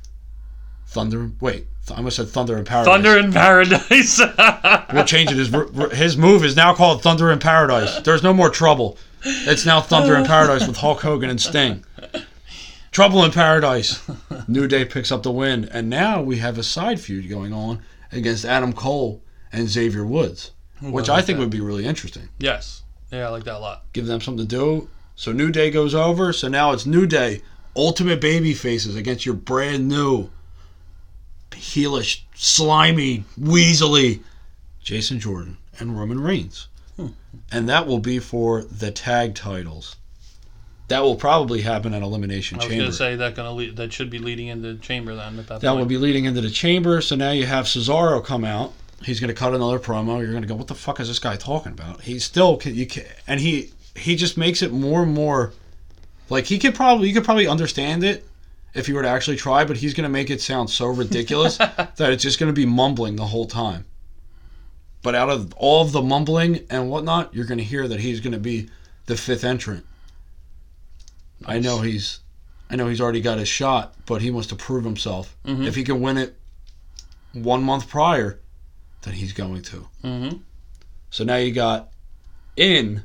I almost said Thunder in Paradise. Thunder in Paradise. We'll change it. His move is now called Thunder in Paradise. There's no more trouble. It's now Thunder in Paradise with Hulk Hogan and Sting. Trouble in Paradise. New Day picks up the win. And now we have a side feud going on against Adam Cole and Xavier Woods, which I think would be really interesting. Yes. Yeah, I like that a lot. Give them something to do. So New Day goes over. So now it's New Day, Ultimate Baby Faces against your brand new heelish, slimy, weaselly Jason Jordan and Roman Reigns. And that will be for the tag titles. That will probably happen at Elimination I was Chamber. going to say that should be leading into Chamber then at that That point. will be leading into the Chamber. So now you have Cesaro come out. He's going to cut another promo. You're going to go, what the fuck is this guy talking about? He's still, and he just makes it more and more, like you could probably understand it if you were to actually try, but he's going to make it sound so ridiculous that it's just going to be mumbling the whole time. But out of all of the mumbling and whatnot, you're going to hear that he's going to be the fifth entrant. Nice. I know he's already got his shot, but he wants to prove himself. Mm-hmm. If he can win it 1 month prior, then he's going to. Mm-hmm. So now you got in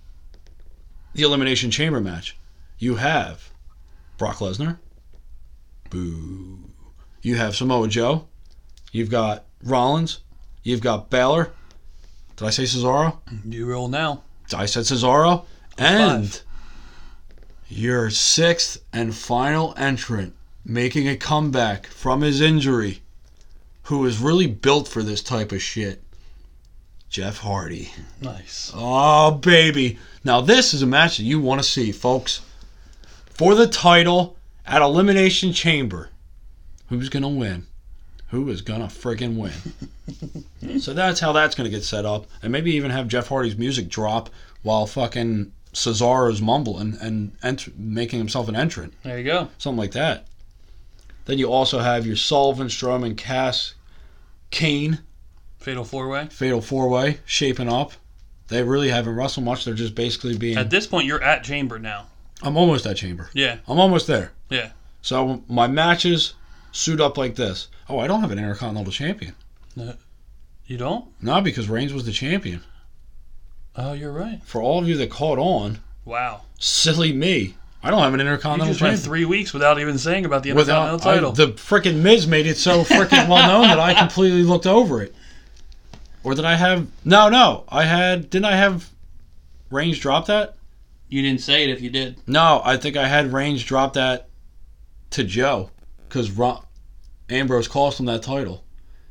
the Elimination Chamber match, you have Brock Lesnar. Boo. You have Samoa Joe. You've got Rollins. You've got Balor. Did I say Cesaro? You roll now. I said Cesaro. And 5. Your sixth and final entrant, making a comeback from his injury, who is really built for this type of shit, Jeff Hardy. Nice. Oh, baby. Now, this is a match that you want to see, folks. For the title at Elimination Chamber. Who's going to win? Who is going to friggin' win? So that's how that's going to get set up. And maybe even have Jeff Hardy's music drop while fucking Cesaro's mumbling and making himself an entrant. There you go. Something like that. Then you also have your Sullivan, Strowman, Cass, Kane. Fatal 4-way. Fatal 4-way shaping up. They really haven't wrestled much. They're just basically being... At this point, you're at Chamber now. I'm almost at Chamber. Yeah. I'm almost there. Yeah. So my matches suit up like this. Oh, I don't have an Intercontinental Champion. You don't? No, because Reigns was the champion. Oh, you're right. For all of you that caught on, Wow. silly me, I don't have an You Intercontinental just went Champion. 3 weeks without even saying about the Intercontinental title. The frickin' Miz made it so frickin' well known that I completely looked over it. Or did I have... No. Didn't I have Reigns drop that? You didn't say it if you did. No, I think I had Reigns drop that to Joe. Because Ambrose cost him that title.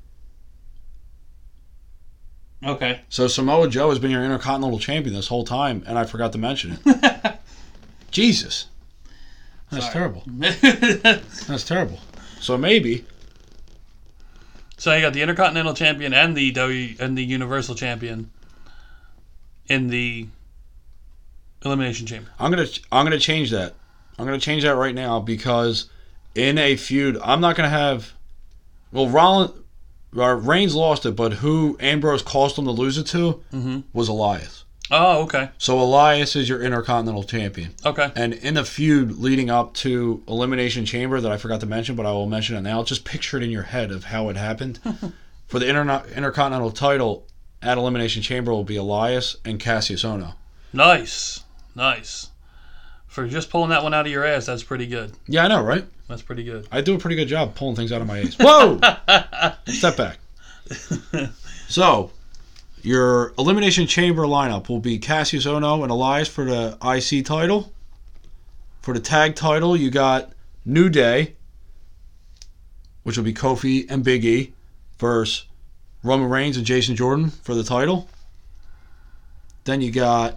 Okay. So Samoa Joe has been your Intercontinental Champion this whole time, and I forgot to mention it. Jesus. That's terrible. That's terrible. So maybe... So you got the Intercontinental Champion and the Universal Champion in the Elimination Chamber. I'm gonna change that. I'm gonna change that right now because in a feud, I'm not gonna have. Well, Reigns lost it, but who Ambrose cost him to lose it to was Elias. Oh, okay. So Elias is your Intercontinental Champion. Okay. And in a feud leading up to Elimination Chamber that I forgot to mention, but I will mention it now. Just picture it in your head of how it happened. For the Intercontinental title at Elimination Chamber will be Elias and Cassius Ohno. Nice. For just pulling that one out of your ass, that's pretty good. Yeah, I know, right? That's pretty good. I do a pretty good job pulling things out of my ace. Whoa! Step back. So, your Elimination Chamber lineup will be Cassius Ohno and Elias for the IC title. For the tag title, you got New Day, which will be Kofi and Big E, versus Roman Reigns and Jason Jordan for the title. Then you got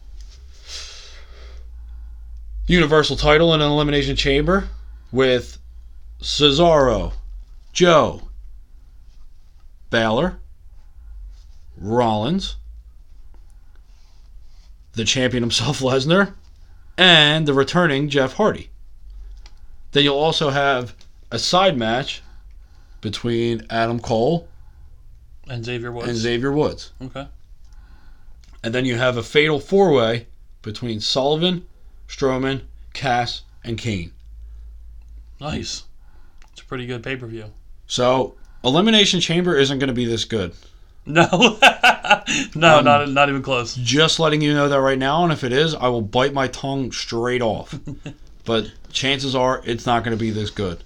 Universal title in an Elimination Chamber with Cesaro, Joe, Balor, Rollins, the champion himself, Lesnar, and the returning Jeff Hardy. Then you'll also have a side match between Adam Cole and Xavier Woods. Okay. And then you have a fatal four-way between Sullivan, Strowman, Cass, and Kane. Nice. It's a pretty good pay-per-view. So, Elimination Chamber isn't going to be this good. No. No, not even close. Just letting you know that right now, and if it is, I will bite my tongue straight off. But chances are it's not going to be this good.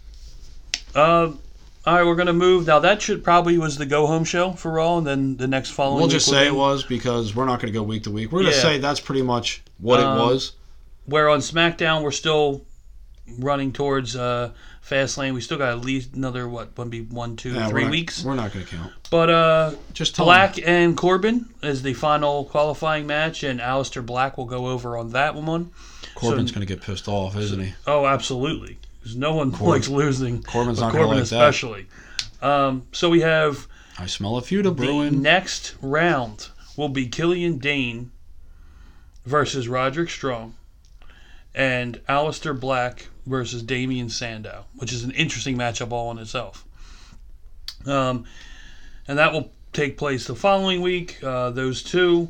All right, we're going to move. Now, that probably was the go-home show for Raw, and then the next following We'll week just say it was because we're not going to go week to week. We're going to Yeah. say that's pretty much what it was. Where on SmackDown, we're still running towards Fastlane. We still got at least another, 3 weeks? We're not going to count. But Just tell Black and Corbin is the final qualifying match, and Aleister Black will go over on that one. Corbin's going to get pissed off, isn't he? Oh, absolutely. Because no one likes losing. Corbin's but not going to Corbin like that. especially. So we have I smell a feud of the brewing. next round will be Killian Dane versus Roderick Strong, and Aleister Black versus Damian Sandow, which is an interesting matchup all in itself. And that will take place the following week. Those two,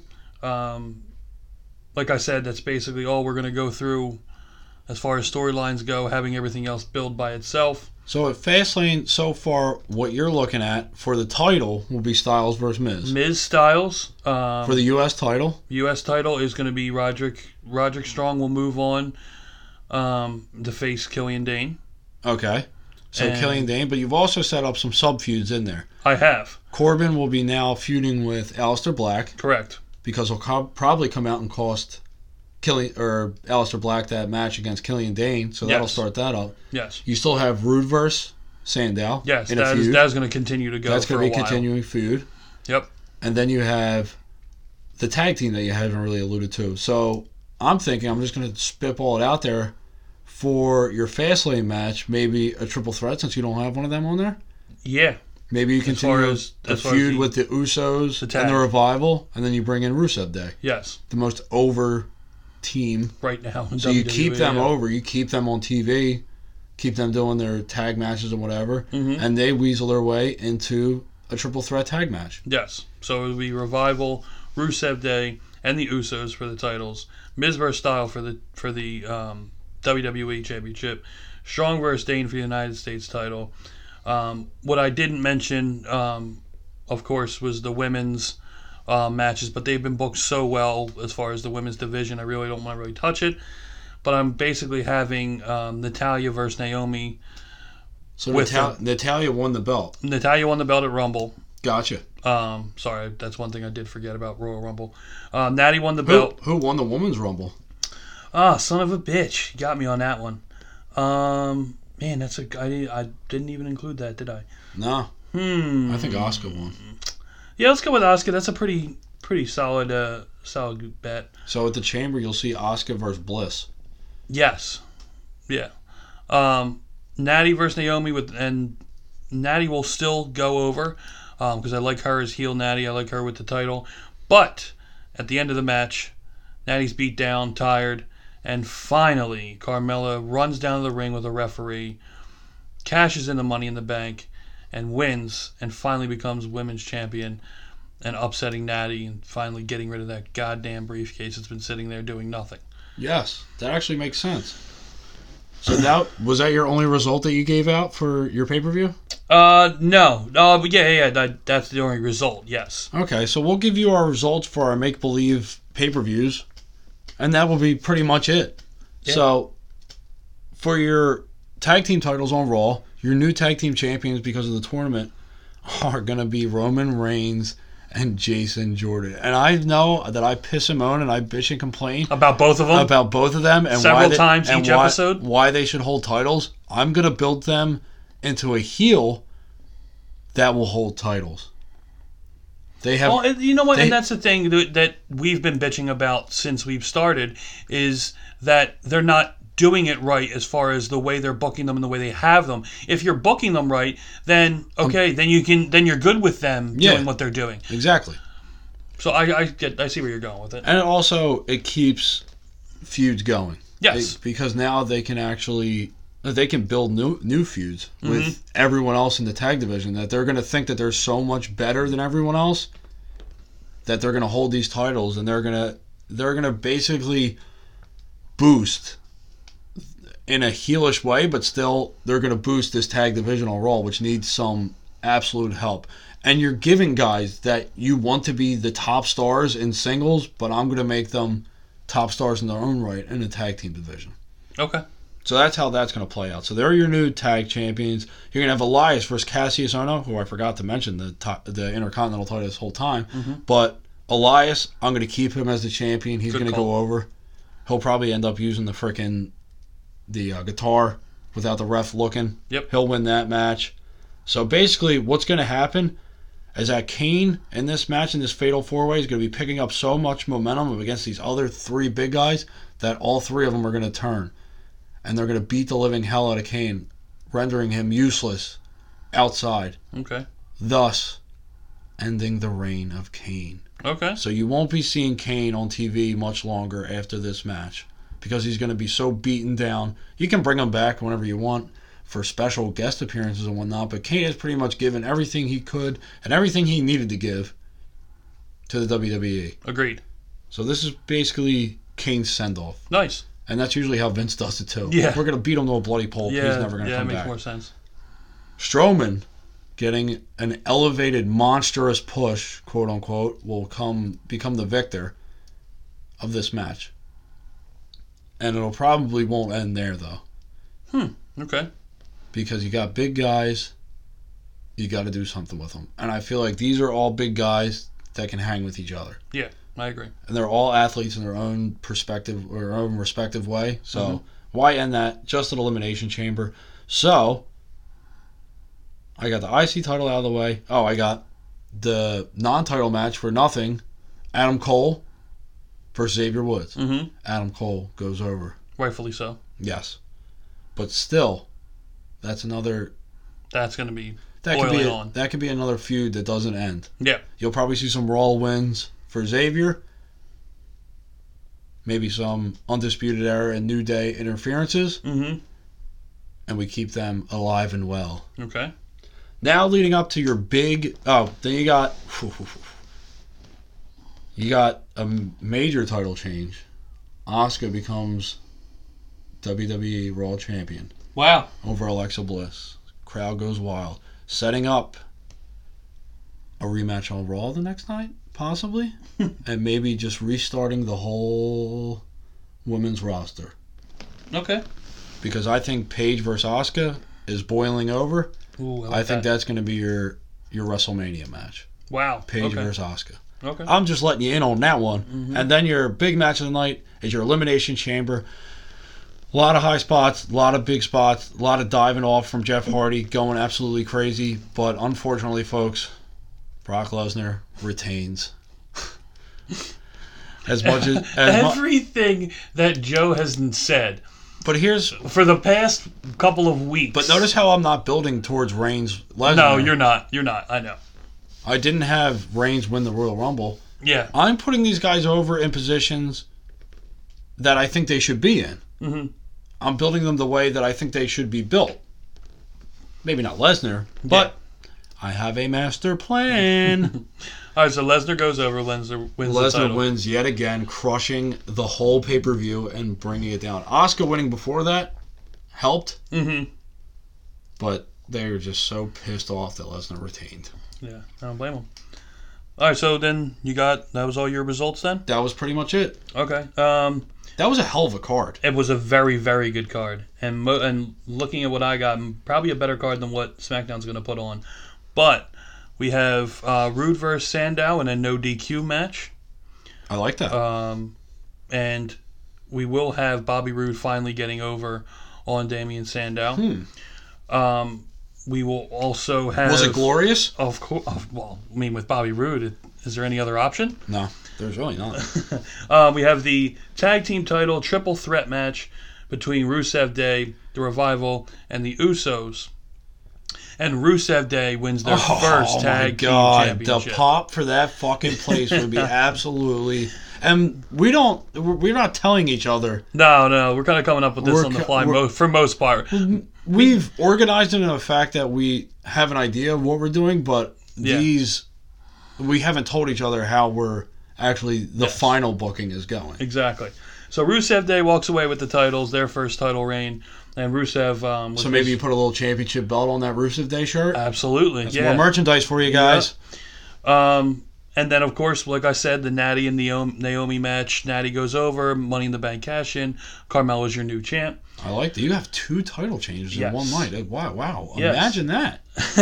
like I said, that's basically all we're going to go through as far as storylines go, having everything else build by itself. So at Fastlane, so far, what you're looking at for the title will be Styles versus Miz. Miz Styles. For the U.S. title? U.S. title is going to be Roderick. Roderick Strong will move on to face Killian Dane. Okay. So And- Killian Dane, but you've also set up some sub-feuds in there. I have. Corbin will be now feuding with Aleister Black Correct. because he'll probably come out and cost Aleister Black that match against Killian Dane, so that'll Yes. start that up. Yes. You still have Rude versus Sandow Yes, in a feud. that's going to continue to go That's for going a to be a while. continuing feud. Yep. And then you have the tag team that you haven't really alluded to. So I'm thinking I'm just going to spitball it out there for your Fastlane match, maybe a triple threat since you don't have one of them on there. Yeah. Maybe you continue as a far as feud the- with the Usos the tag. and the Revival, and then you bring in Rusev Day, Yes. the most over team. Right now. In So you WWE, keep them yeah. over, you keep them on TV, keep them doing their tag matches and whatever, Mhm. and they weasel their way into a triple threat tag match. Yes. So it would be Revival, Rusev Day, and the Usos for the titles. Miz vs. Style for the WWE Championship. Strong vs. Dane for the United States title. What I didn't mention, of course, was the women's matches, but they've been booked so well as far as the women's division. I really don't want to really touch it. But I'm basically having Natalya versus Naomi. So With Natalya won the belt. Natalya won the belt at Rumble. Gotcha. Sorry, that's one thing I did forget about Royal Rumble. Natty won the belt. Who won the Women's Rumble? Ah, son of a bitch. You got me on that one. Man, I didn't even include that, did I? No. I think Asuka won. Yeah, let's go with Asuka. That's a pretty solid solid bet. So at the Chamber, you'll see Asuka versus Bliss. Yes. Yeah. Natty versus Naomi and Natty will still go over because I like her as heel Natty. I like her with the title. But at the end of the match, Natty's beat down, tired, and finally Carmella runs down to the ring with a referee, cashes in the Money in the Bank, and wins, and finally becomes women's champion, and upsetting Natty, and finally getting rid of that goddamn briefcase that's been sitting there doing nothing. Yes, that actually makes sense. So was that your only result that you gave out for your pay-per-view? No. But yeah. That's the only result. Yes. Okay, so we'll give you our results for our make-believe pay-per-views, and that will be pretty much it. Yeah. So, for your tag team titles on Raw. Your new tag team champions because of the tournament are going to be Roman Reigns and Jason Jordan. And I know that I piss and moan and I bitch and complain About both of them? about both of them and Several why times each episode? why they should hold titles. I'm going to build them into a heel that will hold titles. They have. Well, you know what? they- And that's the thing that we've been bitching about since we've started is that they're not doing it right as far as the way they're booking them and the way they have them. If you're booking them right, then okay, then you're good with them Yeah. doing what they're doing. Exactly. So I see where you're going with it. And also, it keeps feuds going. Yes. Because now they can build new feuds with everyone else in the tag division. That they're going to think that they're so much better than everyone else that they're going to hold these titles and they're going to basically boost in a heelish way, but still they're going to boost this tag division on Raw, which needs some absolute help. And you're giving guys that you want to be the top stars in singles, but I'm going to make them top stars in their own right in the tag team division. Okay. So that's how that's going to play out. So they're your new tag champions. You're going to have Elias versus Cassius Ohno, who I forgot to mention the Intercontinental title this whole time. But Elias, I'm going to keep him as the champion. He's Good going to call. go over. He'll probably end up using the guitar without the ref looking. Yep. He'll win that match. So basically, what's going to happen is that Kane in this match, in this Fatal 4-Way, is going to be picking up so much momentum against these other three big guys that all three of them are going to turn. And they're going to beat the living hell out of Kane, rendering him useless outside, Okay. thus ending the reign of Kane. Okay. So you won't be seeing Kane on TV much longer after this match because he's going to be so beaten down. You can bring him back whenever you want for special guest appearances and whatnot, but Kane has pretty much given everything he could and everything he needed to give to the WWE. Agreed. So this is basically Kane's send-off. Nice. And that's usually how Vince does it too. Yeah. If we're going to beat him to a bloody pulp, he's never going to yeah, come it makes back. more sense. Strowman getting an elevated, monstrous push, quote unquote, will become the victor of this match. And it'll probably won't end there though. Okay. Because you got big guys, you got to do something with them. And I feel like these are all big guys that can hang with each other. Yeah, I agree. And they're all athletes in their own perspective or own respective way. So why end that? Just an elimination chamber. So I got the IC title out of the way. Oh, I got the non-title match for nothing. Adam Cole versus Xavier Woods. Mm-hmm. Adam Cole goes over. Rightfully so. Yes. But still, that's another... That's going to be That could boiling on. that could be another feud that doesn't end. Yeah. You'll probably see some Raw wins for Xavier. Maybe some Undisputed Era and New Day interferences. Mm-hmm. And we keep them alive and well. Okay. Now leading up to your big... Oh, then you got... You got a major title change. Asuka becomes WWE Raw Champion Wow. over Alexa Bliss. Crowd goes wild. Setting up a rematch on Raw the next night, possibly. And maybe just restarting the whole women's roster. Okay. Because I think Paige versus Asuka is boiling over. Ooh, I think that's going to be your WrestleMania match. Wow. Paige okay. versus Asuka. Okay. I'm just letting you in on that one. And then your big match of the night is your Elimination Chamber. A lot of high spots, a lot of big spots, a lot of diving off from Jeff Hardy, going absolutely crazy. But unfortunately, folks, Brock Lesnar retains. As much as Everything that Joe has said but here's for the past couple of weeks. but notice how I'm not building towards Reigns Lesnar. No, you're not. You're not. I know. I didn't have Reigns win the Royal Rumble. Yeah. I'm putting these guys over in positions that I think they should be in. Mm-hmm. I'm building them the way that I think they should be built. Maybe not Lesnar, but I have a master plan. All right, so Lesnar goes over. Lesnar wins the Lesnar title. wins yet again, crushing the whole pay-per-view and bringing it down. Asuka winning before that helped, Mm-hmm. but they were just so pissed off that Lesnar retained. Yeah, I don't blame him. All right, so then that was all your results then? That was pretty much it. Okay. That was a hell of a card. It was a very, very good card. And looking at what I got, probably a better card than what SmackDown's going to put on. But we have Rude versus Sandow in a no DQ match. I like that. And we will have Bobby Roode finally getting over on Damian Sandow. We will also have... Was it glorious? Of course. Well, I mean, with Bobby Roode, is there any other option? No, there's really not. We have the tag team title triple threat match between Rusev Day, the Revival, and the Usos. And Rusev Day wins their first tag team championship. The pop for that fucking place would be absolutely... And we're not telling each other. No, we're kind of coming up with this on the fly for most part. We've organized it in the fact that we have an idea of what we're doing, but we haven't told each other how we're actually the final booking is going. Exactly. So Rusev Day walks away with the titles, their first title reign, and Rusev... so maybe you put a little championship belt on that Rusev Day shirt? Absolutely, That's more merchandise for you guys. Yeah. And then, of course, like I said, the Natty and Naomi match. Natty goes over, Money in the Bank cash in. Carmella's your new champ. I like that. You have 2 title changes in one night. Wow. Yes. Imagine that.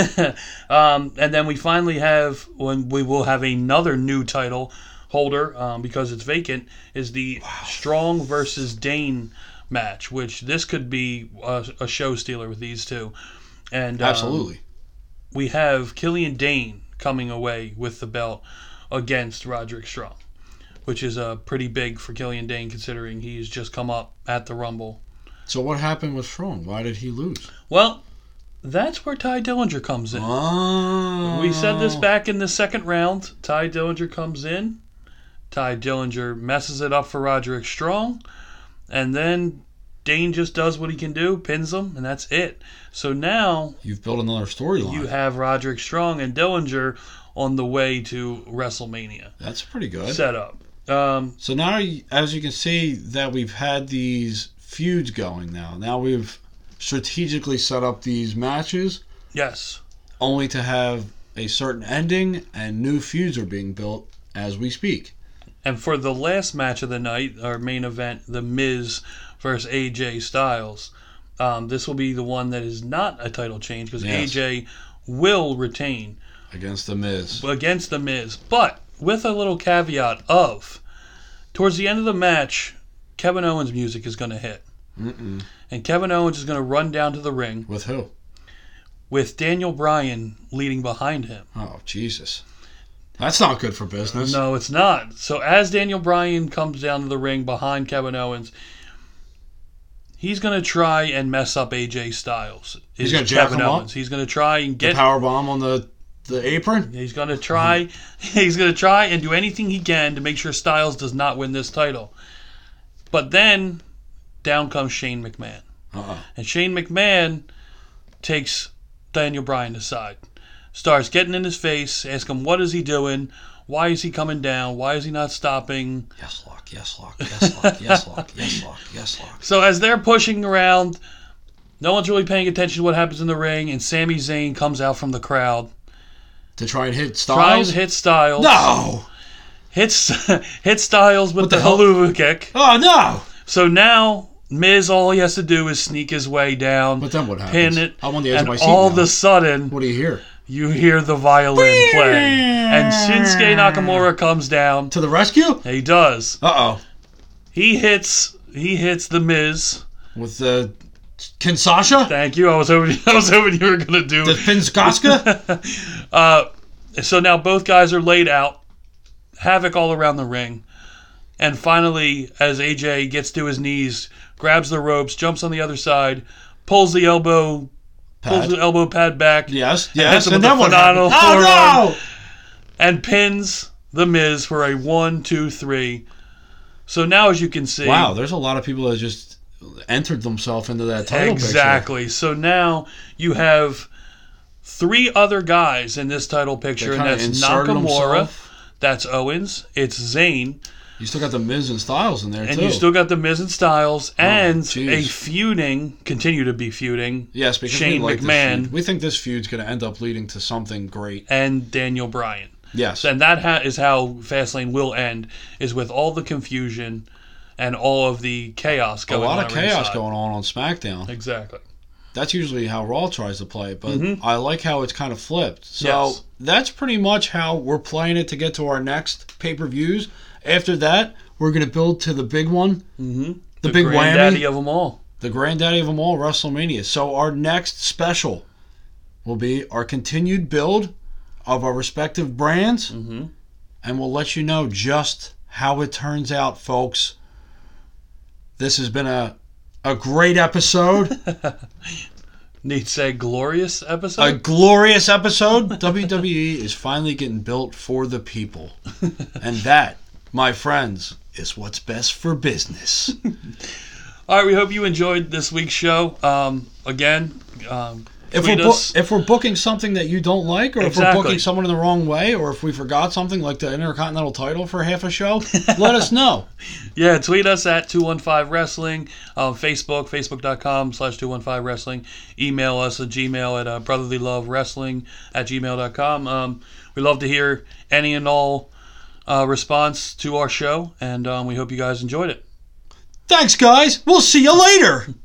And then we finally we will have another new title holder, because it's vacant, is the Strong versus Dane match, which this could be a show stealer with these two. And absolutely. We have Killian Dane coming away with the belt against Roderick Strong, which is pretty big for Killian Dane considering he's just come up at the Rumble. So what happened with Strong? Why did he lose? Well, that's where Ty Dillinger comes in. Oh. We said this back in the second round. Ty Dillinger comes in. Ty Dillinger messes it up for Roderick Strong. And then Dane just does what he can do, pins him, and that's it. So now... You've built another storyline. You have Roderick Strong and Dillinger on the way to WrestleMania. That's pretty good. Set up. So now, as you can see, that we've had these feuds going now. Now we've strategically set up these matches. Yes. Only to have a certain ending, and new feuds are being built as we speak. And for the last match of the night, our main event, The Miz versus AJ Styles. This will be the one that is not a title change because AJ will retain against The Miz. But with a little caveat of, towards the end of the match, Kevin Owens' music is going to hit. And Kevin Owens is going to run down to the ring. With who? With Daniel Bryan leading behind him. Oh, Jesus. That's not good for business. No, it's not. So as Daniel Bryan comes down to the ring behind Kevin Owens, he's going to try and mess up AJ Styles. He's going to jack him up? He's going to try and get... The powerbomb on the apron? He's going to try... He's going to try and do anything he can to make sure Styles does not win this title. But then, down comes Shane McMahon. And Shane McMahon takes Daniel Bryan aside. Starts getting in his face, ask him what is he doing, why is he coming down, why is he not stopping. Yes, lock, yes, lock, yes, lock, yes, lock, yes, lock, yes, lock. So as they're pushing around, no one's really paying attention to what happens in the ring, and Sami Zayn comes out from the crowd. To try and hit Styles? No! Hits Styles with the Helluva Kick. Oh, no! So now, Miz, all he has to do is sneak his way down. But then what happens? Pin it. I'm on the edge of my seat all now. of a sudden... What do you hear? You hear the violin playing. And Shinsuke Nakamura comes down. To the rescue? He does. Uh-oh. He hits The Miz. With the... Kinshasa? Thank you. I was hoping you were going to do... The Pinskaska? So now both guys are laid out. Havoc all around the ring. And finally, as AJ gets to his knees, grabs the ropes, jumps on the other side, pulls the elbow pad back. Yes. And then what happens? Oh, no! And pins The Miz for a 1-2-3. So now, as you can see... Wow, there's a lot of people that just entered themselves into that title Exactly. picture. So now you have 3 other guys in this title picture, and that's Nakamura, that's Owens, it's Zayn. You still got the Miz and Styles in there, and too. You still got the Miz and Styles, and continue to be feuding, yes, because Shane we like McMahon. This feud. We think this feud's going to end up leading to something great. And Daniel Bryan. Yes. And that is how Fastlane will end, is with all the confusion and all of the chaos going on. A lot of chaos ringside. going on SmackDown. Exactly. That's usually how Raw tries to play it, but I like how it's kind of flipped. So Yes. that's pretty much how we're playing it to get to our next pay-per-views. After that, we're going to build to the big one, the big granddaddy whammy, of them all. the granddaddy of them all, WrestleMania. So our next special will be our continued build of our respective brands, and we'll let you know just how it turns out, folks. This has been a great episode. Need to say glorious A episode? glorious episode. WWE is finally getting built for the people. And that, my friends, is what's best for business. All right, we hope you enjoyed this week's show. Again, If tweet we're, us. if we're booking something that you don't like, or if we're Exactly. booking someone in the wrong way, or if we forgot something like the Intercontinental title for half a show, let us know. Yeah, tweet us at 215 Wrestling, Facebook, facebook.com/215Wrestling. Email us at gmail at brotherlylovewrestling@gmail.com. We love to hear any and all response to our show, and we hope you guys enjoyed it. Thanks, guys. We'll see you later.